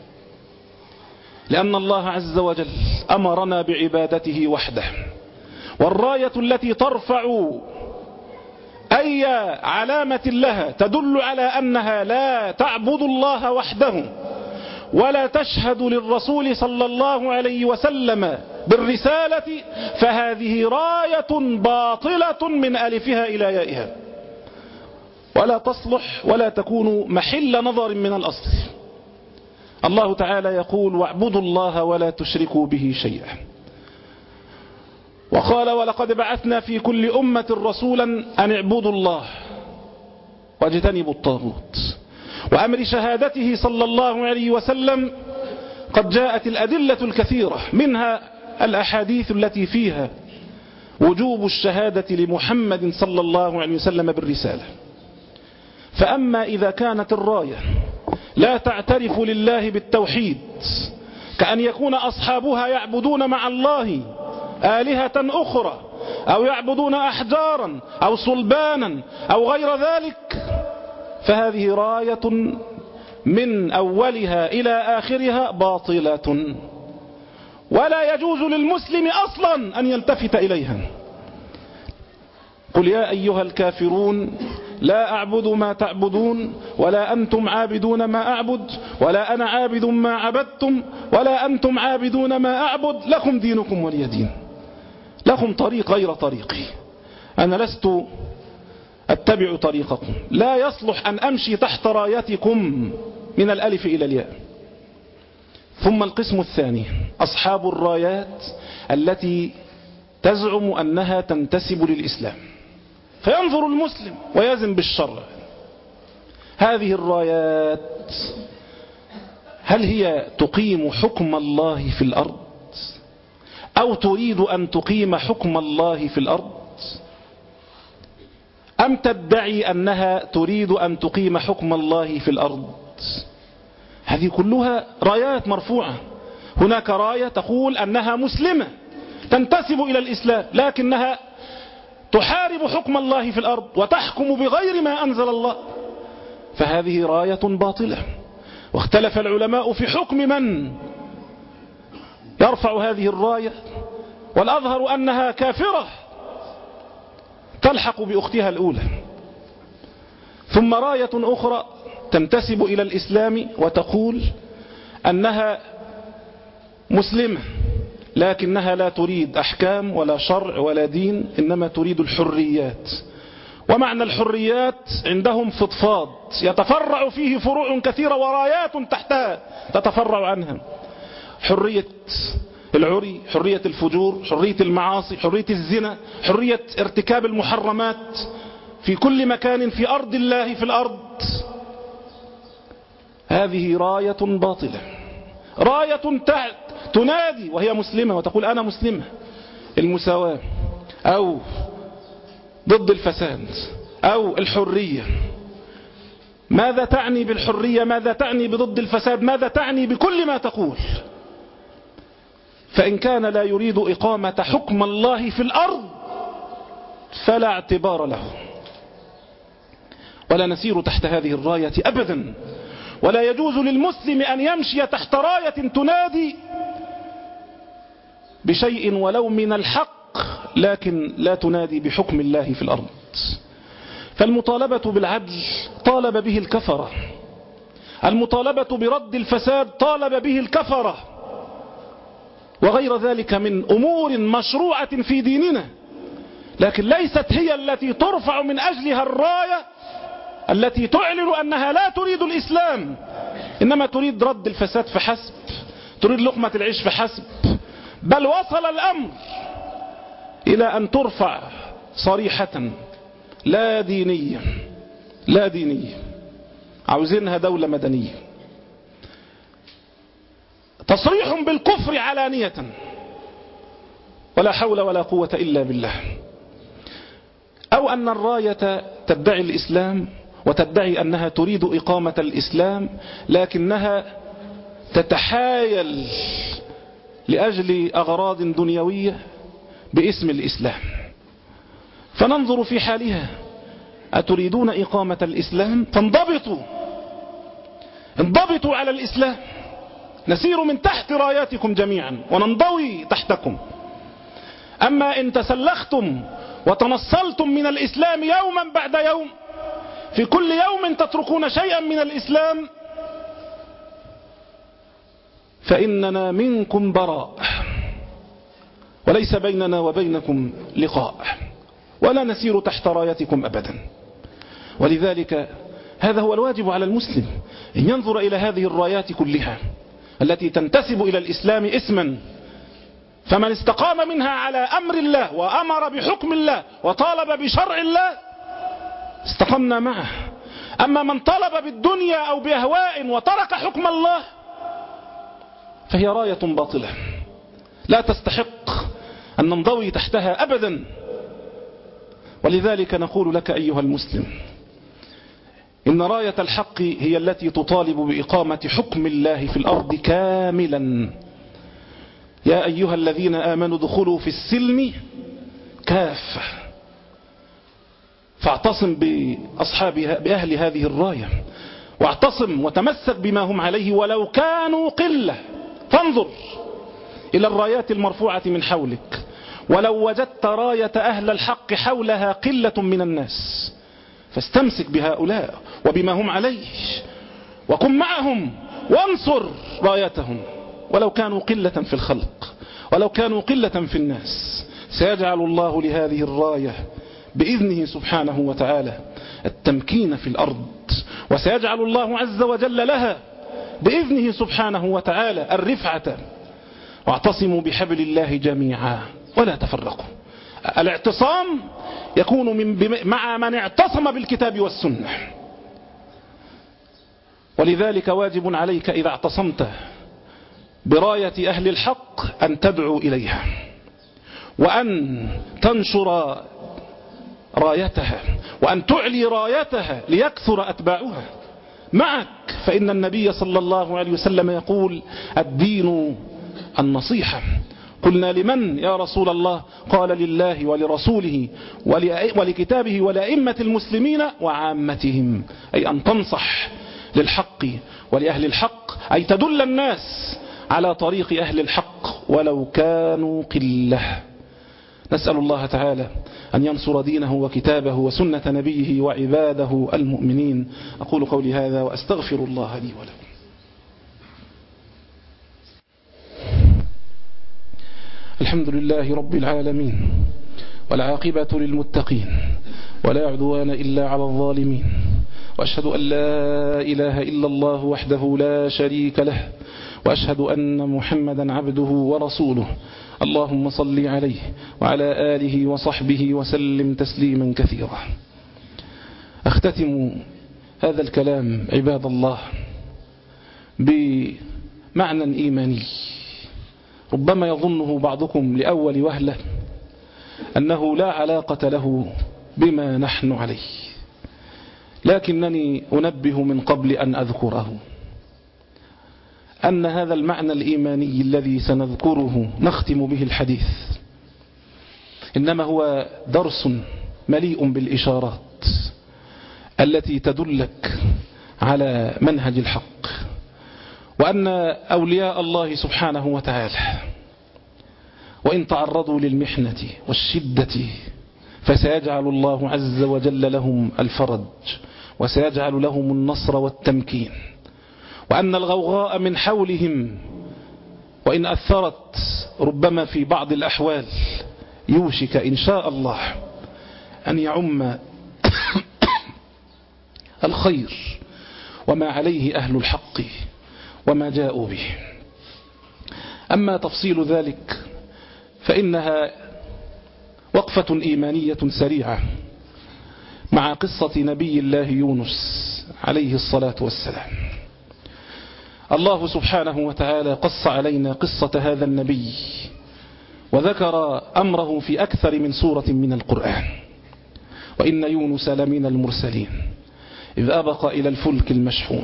Speaker 4: لأن الله عز وجل أمرنا بعبادته وحده. والراية التي ترفع أي علامة لها تدل على أنها لا تعبد الله وحده ولا تشهد للرسول صلى الله عليه وسلم بالرسالة، فهذه راية باطلة من ألفها إلى يائها، ولا تصلح ولا تكون محل نظر من الأصل. الله تعالى يقول: واعبدوا الله ولا تشركوا به شيئا. وقال: ولقد بعثنا في كل أمة رسولا أن اعبدوا الله واجتنبوا الطاغوت. وأمر شهادته صلى الله عليه وسلم قد جاءت الأدلة الكثيرة، منها الأحاديث التي فيها وجوب الشهادة لمحمد صلى الله عليه وسلم بالرسالة. فأما إذا كانت الراية لا تعترف لله بالتوحيد، كأن يكون أصحابها يعبدون مع الله آلهة أخرى، أو يعبدون أحجارا أو صلبانا أو غير ذلك، فهذه راية من أولها إلى آخرها باطلة، ولا يجوز للمسلم أصلا أن يلتفت إليها. قل يا أيها الكافرون لا أعبد ما تعبدون ولا أنتم عابدون ما أعبد ولا أنا عابد ما عبدتم ولا أنتم عابدون ما أعبد، لكم دينكم ولي دين. لكم طريق غير طريقي، أنا لست أتبع طريقكم، لا يصلح أن أمشي تحت رايتكم من الألف إلى الياء. ثم القسم الثاني أصحاب الرايات التي تزعم أنها تنتسب للإسلام، فينظر المسلم ويزن بالشرع. هذه الرايات هل هي تقيم حكم الله في الأرض أو تريد أن تقيم حكم الله في الأرض، أم تدعي أنها تريد أن تقيم حكم الله في الأرض؟ هذه كلها رايات مرفوعة. هناك راية تقول أنها مسلمة تنتسب إلى الإسلام، لكنها تحارب حكم الله في الأرض وتحكم بغير ما أنزل الله، فهذه راية باطلة. واختلف العلماء في حكم من يرفع هذه الراية، والأظهر أنها كافرة تلحق بأختها الأولى. ثم راية أخرى تنتسب إلى الإسلام وتقول أنها مسلمة، لكنها لا تريد أحكام ولا شرع ولا دين، إنما تريد الحريات. ومعنى الحريات عندهم فضفاض يتفرع فيه فروع كثيرة ورايات تحتها تتفرع عنها: حرية العري، حرية الفجور، حرية المعاصي، حرية الزنا، حرية ارتكاب المحرمات في كل مكان في أرض الله في الأرض. هذه راية باطلة. راية تنادي وهي مسلمة وتقول أنا مسلمة، المساواة أو ضد الفساد أو الحرية. ماذا تعني بالحرية؟ ماذا تعني بضد الفساد؟ ماذا تعني بكل ما تقول؟ فإن كان لا يريد إقامة حكم الله في الأرض فلا اعتبار له، ولا نسير تحت هذه الراية أبدا. ولا يجوز للمسلم أن يمشي تحت راية تنادي بشيء ولو من الحق، لكن لا تنادي بحكم الله في الأرض. فالمطالبة بالعدل طالب به الكفرة، المطالبة برد الفساد طالب به الكفرة، وغير ذلك من أمور مشروعة في ديننا، لكن ليست هي التي ترفع من أجلها الراية التي تعلن أنها لا تريد الإسلام، إنما تريد رد الفساد فحسب، تريد لقمة العيش فحسب. بل وصل الأمر إلى أن ترفع صريحة لا دينية، لا دينية، عاوزينها دولة مدنية، تصريح بالكفر علانية، ولا حول ولا قوة إلا بالله. أو أن الراية تدعي الإسلام وتدعي أنها تريد إقامة الإسلام، لكنها تتحايل لأجل أغراض دنيوية باسم الإسلام، فننظر في حالها: أتريدون إقامة الإسلام؟ انضبطوا على الإسلام، نسير من تحت راياتكم جميعا وننضوي تحتكم. أما إن تسلختم وتنصلتم من الإسلام يوما بعد يوم، في كل يوم تتركون شيئا من الإسلام، فإننا منكم براء، وليس بيننا وبينكم لقاء، ولا نسير تحت رايتكم أبدا. ولذلك هذا هو الواجب على المسلم، أن ينظر إلى هذه الرايات كلها التي تنتسب إلى الإسلام اسما، فمن استقام منها على أمر الله وأمر بحكم الله وطالب بشرع الله استقمنا معه. أما من طلب بالدنيا أو بأهواء وترك حكم الله فهي راية باطلة لا تستحق أن ننضوي تحتها أبدا. ولذلك نقول لك أيها المسلم: إن راية الحق هي التي تطالب بإقامة حكم الله في الأرض كاملا. يا أيها الذين آمنوا ادخلوا في السلم كافة. فاعتصم بأهل هذه الراية، واعتصم وتمسك بما هم عليه ولو كانوا قلة. فانظر إلى الرايات المرفوعة من حولك، ولو وجدت راية أهل الحق حولها قلة من الناس فاستمسك بهؤلاء وبما هم عليه، وكن معهم وانصر رايتهم ولو كانوا قلة في الخلق، ولو كانوا قلة في الناس. سيجعل الله لهذه الراية بإذنه سبحانه وتعالى التمكين في الأرض، وسيجعل الله عز وجل لها بإذنه سبحانه وتعالى الرفعة. واعتصموا بحبل الله جميعا ولا تفرقوا. الاعتصام يكون مع من اعتصم بالكتاب والسنة. ولذلك واجب عليك إذا اعتصمت براية أهل الحق أن تدعو إليها، وأن تنشر رايتها، وأن تعلي رايتها ليكثر أتباعها معك. فإن النبي صلى الله عليه وسلم يقول: الدين النصيحة. قلنا: لمن يا رسول الله؟ قال: لله ولرسوله ولكتابه ولأئمة المسلمين وعامتهم. أي أن تنصح للحق ولأهل الحق، أي تدل الناس على طريق أهل الحق ولو كانوا قلة. نسأل الله تعالى أن ينصر دينه وكتابه وسنة نبيه وعباده المؤمنين. أقول قولي هذا وأستغفر الله لي ولكم. الحمد لله رب العالمين، والعاقبة للمتقين، ولا عدوان إلا على الظالمين، وأشهد أن لا إله إلا الله وحده لا شريك له، وأشهد أن محمدا عبده ورسوله. اللهم صل عليه وعلى آله وصحبه وسلم تسليما كثيرا. أختتم هذا الكلام عباد الله بمعنى إيماني ربما يظنه بعضكم لأول وهلة أنه لا علاقة له بما نحن عليه، لكنني أنبه من قبل أن أذكره أن هذا المعنى الإيماني الذي سنذكره نختم به الحديث إنما هو درس مليء بالإشارات التي تدلك على منهج الحق، وأن أولياء الله سبحانه وتعالى وإن تعرضوا للمحنة والشدة فسيجعل الله عز وجل لهم الفرج، وسيجعل لهم النصر والتمكين، وأن الغوغاء من حولهم وإن أثرت ربما في بعض الأحوال يوشك إن شاء الله أن يعم الخير وما عليه أهل الحق وما جاءوا به. أما تفصيل ذلك فإنها وقفة إيمانية سريعة مع قصة نبي الله يونس عليه الصلاة والسلام. الله سبحانه وتعالى قص علينا قصة هذا النبي وذكر أمره في أكثر من سورة من القرآن. وإن يونس لمن المرسلين إذ أبق إلى الفلك المشحون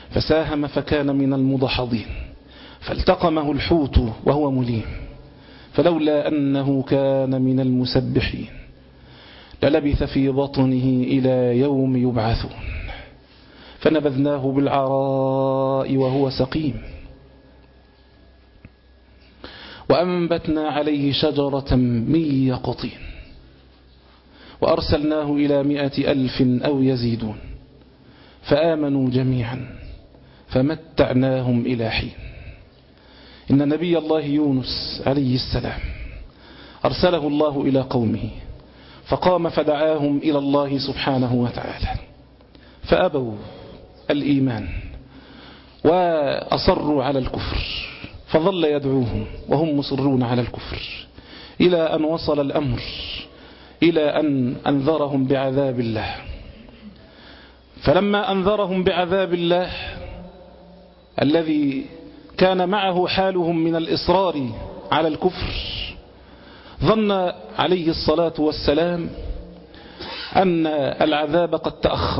Speaker 4: فساهم فكان من المدحضين فالتقمه الحوت وهو مليم فلولا أنه كان من المسبحين للبث في بطنه إلى يوم يبعثون فنبذناه بالعراء وهو سقيم وأنبتنا عليه شجرة من يقطين وأرسلناه إلى 100,000 أو يزيدون فآمنوا جميعا فمتعناهم إلى حين. إن نبي الله يونس عليه السلام أرسله الله إلى قومه فقام فدعاهم إلى الله سبحانه وتعالى فأبوا الإيمان وأصروا على الكفر فظل يدعوهم وهم مصرون على الكفر إلى أن وصل الأمر إلى أن أنذرهم بعذاب الله. فلما أنذرهم بعذاب الله الذي كان معه حالهم من الإصرار على الكفر ظن عليه الصلاة والسلام أن العذاب قد تأخر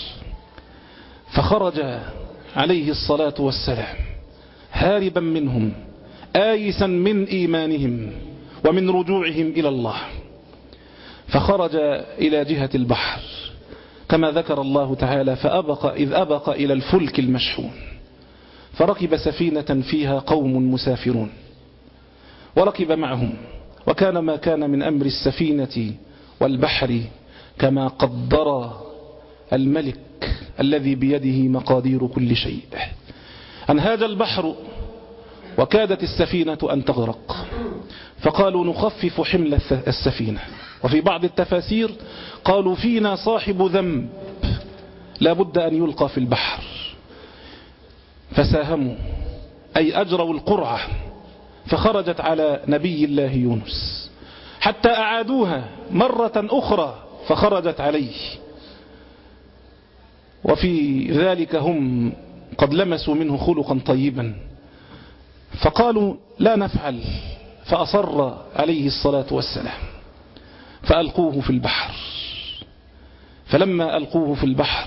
Speaker 4: فخرج عليه الصلاة والسلام هاربا منهم آيسا من إيمانهم ومن رجوعهم إلى الله فخرج إلى جهة البحر كما ذكر الله تعالى إذ أبق إلى الفلك المشحون فركب سفينة فيها قوم مسافرون وركب معهم وكان ما كان من أمر السفينة والبحر كما قدر الملك الذي بيده مقادير كل شيء. انهاج البحر وكادت السفينة أن تغرق فقالوا نخفف حمل السفينة. وفي بعض التفاسير قالوا فينا صاحب ذنب لا بد أن يلقى في البحر فساهموا أي أجروا القرعة فخرجت على نبي الله يونس حتى أعادوها مرة أخرى فخرجت عليه وفي ذلك هم قد لمسوا منه خلقا طيبا فقالوا لا نفعل فأصر عليه الصلاة والسلام فألقوه في البحر. فلما ألقوه في البحر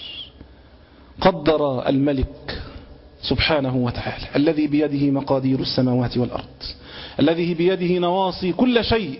Speaker 4: قدر الملك سبحانه وتعالى الذي بيده مقادير السماوات والأرض الذي بيده نواصي كل شيء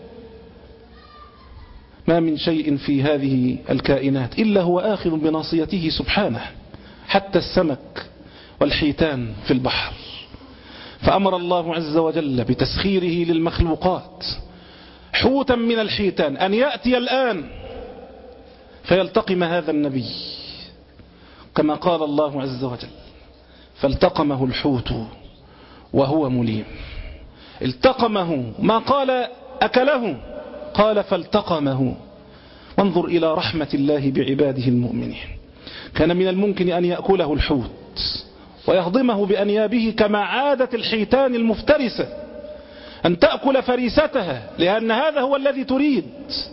Speaker 4: ما من شيء في هذه الكائنات إلا هو آخذ بناصيته سبحانه حتى السمك والحيتان في البحر. فأمر الله عز وجل بتسخيره للمخلوقات حوتا من الحيتان أن يأتي الآن فيلتقم هذا النبي كما قال الله عز وجل فالتقمه الحوت وهو مليم. التقمه ما قال أكله قال فالتقمه. وانظر إلى رحمة الله بعباده المؤمنين. كان من الممكن أن يأكله الحوت ويهضمه بأنيابه كما عادت الحيتان المفترسة أن تأكل فريستها لأن هذا هو الذي تريد.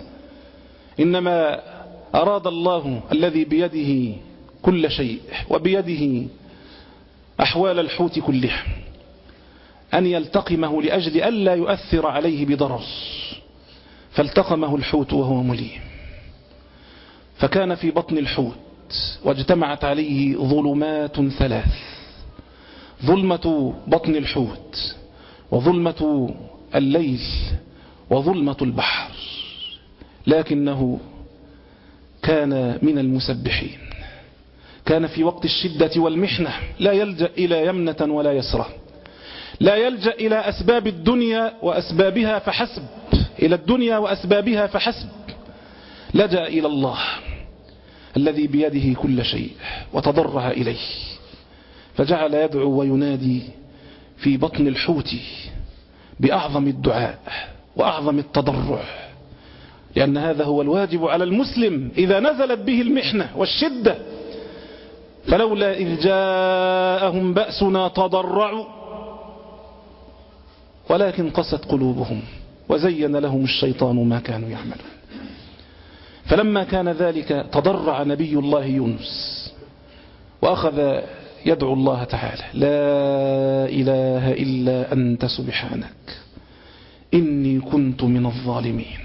Speaker 4: إنما أراد الله الذي بيده كل شيء وبيده أحوال الحوت كلها أن يلتقمه لأجل ألا يؤثر عليه بضرر فالتقمه الحوت وهو مليم. فكان في بطن الحوت واجتمعت عليه ظلمات ثلاث: ظلمة بطن الحوت وظلمة الليل وظلمة البحر، لكنه كان من المسبحين. كان في وقت الشدة والمحنة لا يلجأ إلى يمنة ولا يسرى، لا يلجأ إلى أسباب الدنيا وأسبابها فحسب، إلى الدنيا وأسبابها فحسب، لجأ إلى الله الذي بيده كل شيء وتضرع إليه، فجعل يدعو وينادي في بطن الحوت بأعظم الدعاء وأعظم التضرع، لأن هذا هو الواجب على المسلم إذا نزلت به المحنة والشدة. فلولا إذ جاءهم بأسنا تضرعوا ولكن قست قلوبهم وزين لهم الشيطان ما كانوا يعملون. فلما كان ذلك تضرع نبي الله يونس وأخذ يدعو الله تعالى: لا إله إلا أنت سبحانك إني كنت من الظالمين.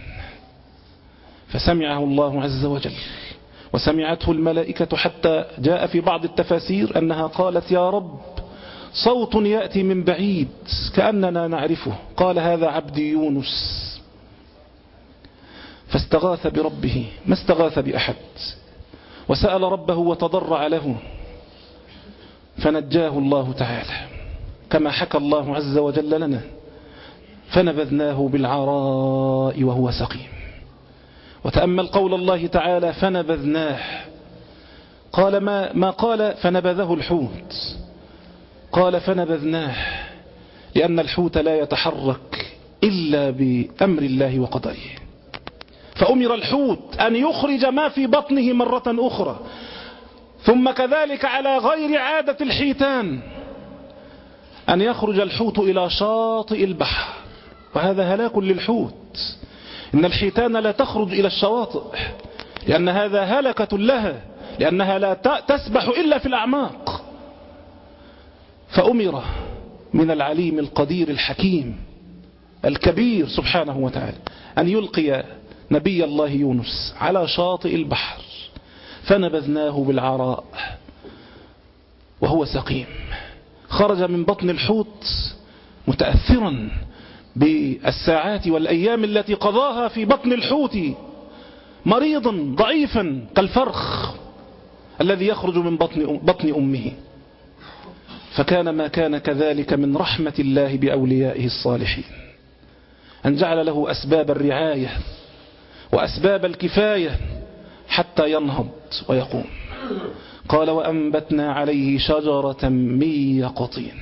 Speaker 4: فسمعه الله عز وجل وسمعته الملائكة، حتى جاء في بعض التفاسير أنها قالت: يا رب صوت يأتي من بعيد كأننا نعرفه، قال هذا عبدي يونس، فاستغاث بربه، ما استغاث بأحد، وسأل ربه وتضرع له فنجاه الله تعالى كما حكى الله عز وجل لنا، فنبذناه بالعراء وهو سقيم. وتأمل قول الله تعالى فنبذناه، قال ما قال فنبذه الحوت، قال فنبذناه لأن الحوت لا يتحرك إلا بأمر الله وقدره، فأمر الحوت أن يخرج ما في بطنه مرة أخرى، ثم كذلك على غير عادة الحيتان أن يخرج الحوت إلى شاطئ البحر، وهذا هلاك للحوت. إن الحيتان لا تخرج إلى الشواطئ لأن هذا هلكة لها، لأنها لا تسبح إلا في الأعماق. فأمر من العليم القدير الحكيم الكبير سبحانه وتعالى أن يلقي نبي الله يونس على شاطئ البحر، فنبذناه بالعراء وهو سقيم. خرج من بطن الحوت متأثرا بالساعات والأيام التي قضاها في بطن الحوت، مريضا ضعيفا كالفرخ الذي يخرج من بطن أمه. فكان ما كان كذلك من رحمة الله بأوليائه الصالحين، أن جعل له أسباب الرعاية وأسباب الكفاية حتى ينهض ويقوم. قال وأنبتنا عليه شجرة من يقطين،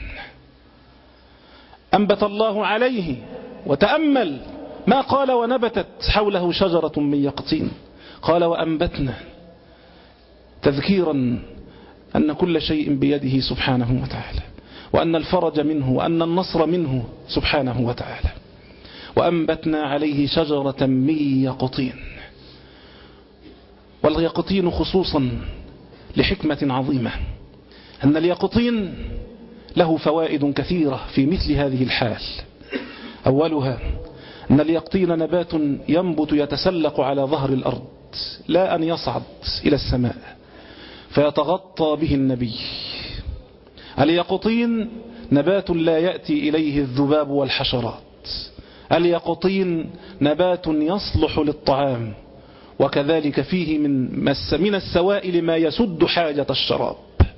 Speaker 4: أنبت الله عليه. وتأمل ما قال ونبتت حوله شجرة من يقطين، قال وأنبتنا، تذكيرا أن كل شيء بيده سبحانه وتعالى، وأن الفرج منه وأن النصر منه سبحانه وتعالى. وأنبتنا عليه شجرة من يقطين، واليقطين خصوصا لحكمة عظيمة، أن اليقطين له فوائد كثيرة في مثل هذه الحال. أولها أن اليقطين نبات ينبت يتسلق على ظهر الأرض، لا أن يصعد إلى السماء فيتغطى به النبي. اليقطين نبات لا يأتي إليه الذباب والحشرات، اليقطين نبات يصلح للطعام، وكذلك فيه من السوائل ما يسد حاجة الشراب.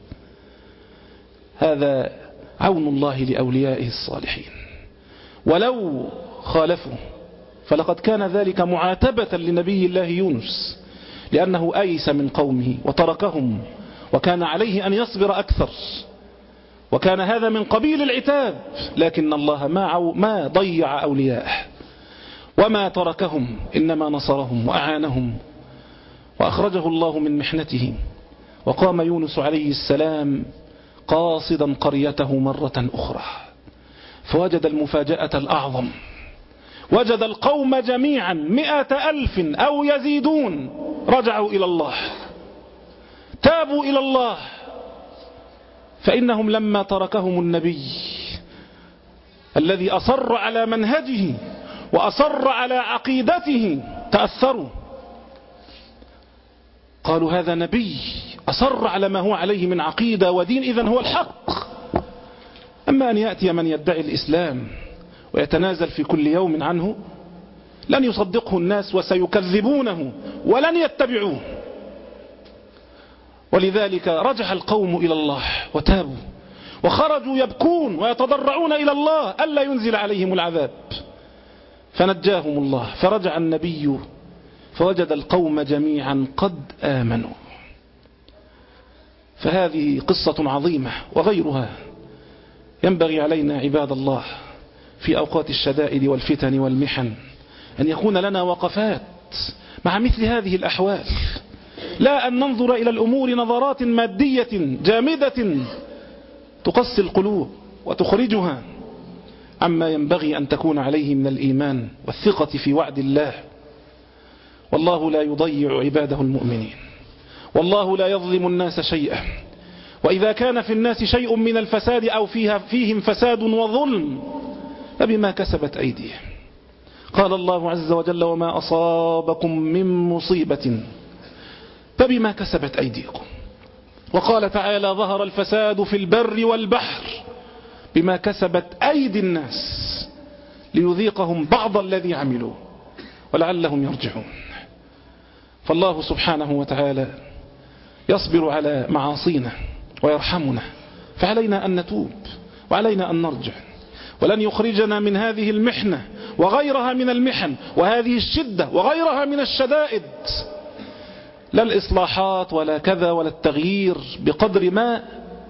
Speaker 4: هذا عون الله لأوليائه الصالحين، ولو خالفوا فلقد كان ذلك معاتبة لنبي الله يونس، لأنه أيس من قومه وتركهم، وكان عليه أن يصبر أكثر، وكان هذا من قبيل العتاب. لكن الله ما ضيع أولياءه وما تركهم، إنما نصرهم وأعانهم وأخرجه الله من محنته. وقام يونس عليه السلام قاصدا قريته مرة أخرى، فوجد المفاجأة الأعظم، وجد القوم جميعا 100,000 أو يزيدون رجعوا إلى الله، تابوا إلى الله. فإنهم لما تركهم النبي الذي أصر على منهجه وأصر على عقيدته تأثروا، قالوا هذا نبي أصر على ما هو عليه من عقيدة ودين، إذن هو الحق. أما أن يأتي من يدعي الإسلام ويتنازل في كل يوم عنه، لن يصدقه الناس وسيكذبونه ولن يتبعوه. ولذلك رجع القوم إلى الله وتابوا وخرجوا يبكون ويتضرعون إلى الله ألا ينزل عليهم العذاب، فنجاهم الله. فرجع النبي فوجد القوم جميعا قد آمنوا. فهذه قصة عظيمة وغيرها ينبغي علينا عباد الله في أوقات الشدائد والفتن والمحن أن يكون لنا وقفات مع مثل هذه الأحوال، لا أن ننظر إلى الأمور نظرات مادية جامدة تقسي القلوب وتخرجها عما ينبغي أن تكون عليه من الإيمان والثقة في وعد الله. والله لا يضيع عباده المؤمنين، والله لا يظلم الناس شيئا. وإذا كان في الناس شيء من الفساد أو فيهم فساد وظلم فبما كسبت أيديهم. قال الله عز وجل وما أصابكم من مصيبة فبما كسبت أيديكم. وقال تعالى ظهر الفساد في البر والبحر بما كسبت أيدي الناس ليذيقهم بعض الذي عملوا ولعلهم يرجعون. فالله سبحانه وتعالى يصبر على معاصينا ويرحمنا، فعلينا أن نتوب وعلينا أن نرجع، ولن يخرجنا من هذه المحنة وغيرها من المحن وهذه الشدة وغيرها من الشدائد لا الإصلاحات ولا كذا ولا التغيير، بقدر ما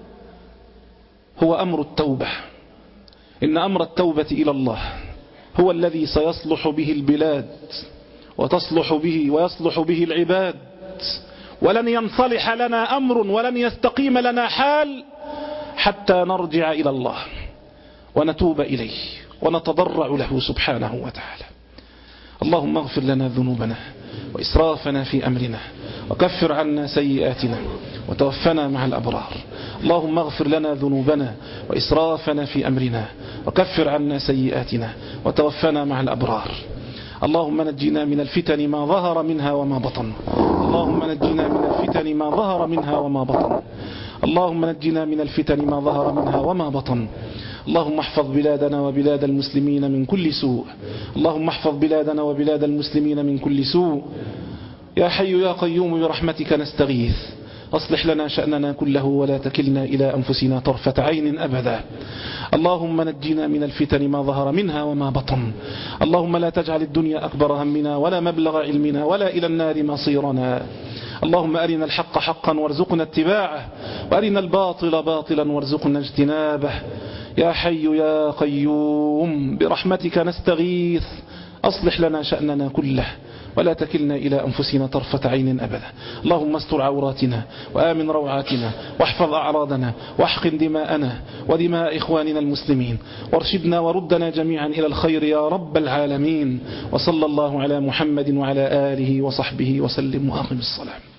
Speaker 4: هو أمر التوبة. إن أمر التوبة إلى الله هو الذي سيصلح به البلاد وتصلح به ويصلح به العباد، ولن ينصلح لنا أمر ولن يستقيم لنا حال حتى نرجع إلى الله ونتوب إليه ونتضرع له سبحانه وتعالى. اللهم اغفر لنا ذنوبنا وإسرافنا في أمرنا وكفر عنا سيئاتنا وتوفنا مع الأبرار. اللهم اغفر لنا ذنوبنا وإسرافنا في أمرنا وكفر عنا سيئاتنا وتوفنا مع الأبرار. اللهم نجنا من الفتن ما ظهر منها وما بطن. اللهم نجنا من الفتن ما ظهر منها وما بطن. اللهم نجنا من الفتن ما ظهر منها وما بطن. اللهم احفظ بلادنا وبلاد المسلمين من كل سوء. اللهم احفظ بلادنا وبلاد المسلمين من كل سوء. يا حي يا قيوم برحمتك نستغيث، أصلح لنا شأننا كله ولا تكلنا إلى أنفسنا طرفة عين أبدا. اللهم نجنا من الفتن ما ظهر منها وما بطن. اللهم لا تجعل الدنيا أكبر همنا ولا مبلغ علمنا ولا إلى النار مصيرنا. اللهم أرنا الحق حقا وارزقنا اتباعه وأرنا الباطل باطلا وارزقنا اجتنابه. يا حي يا قيوم برحمتك نستغيث، أصلح لنا شأننا كله ولا تكلنا إلى أنفسنا طرفة عين أبدا. اللهم استر عوراتنا وآمن روعاتنا واحفظ أعراضنا واحقن دماءنا ودماء إخواننا المسلمين، وارشدنا وردنا جميعا إلى الخير يا رب العالمين. وصلى الله على محمد وعلى آله وصحبه وسلم وأقم الصلاة.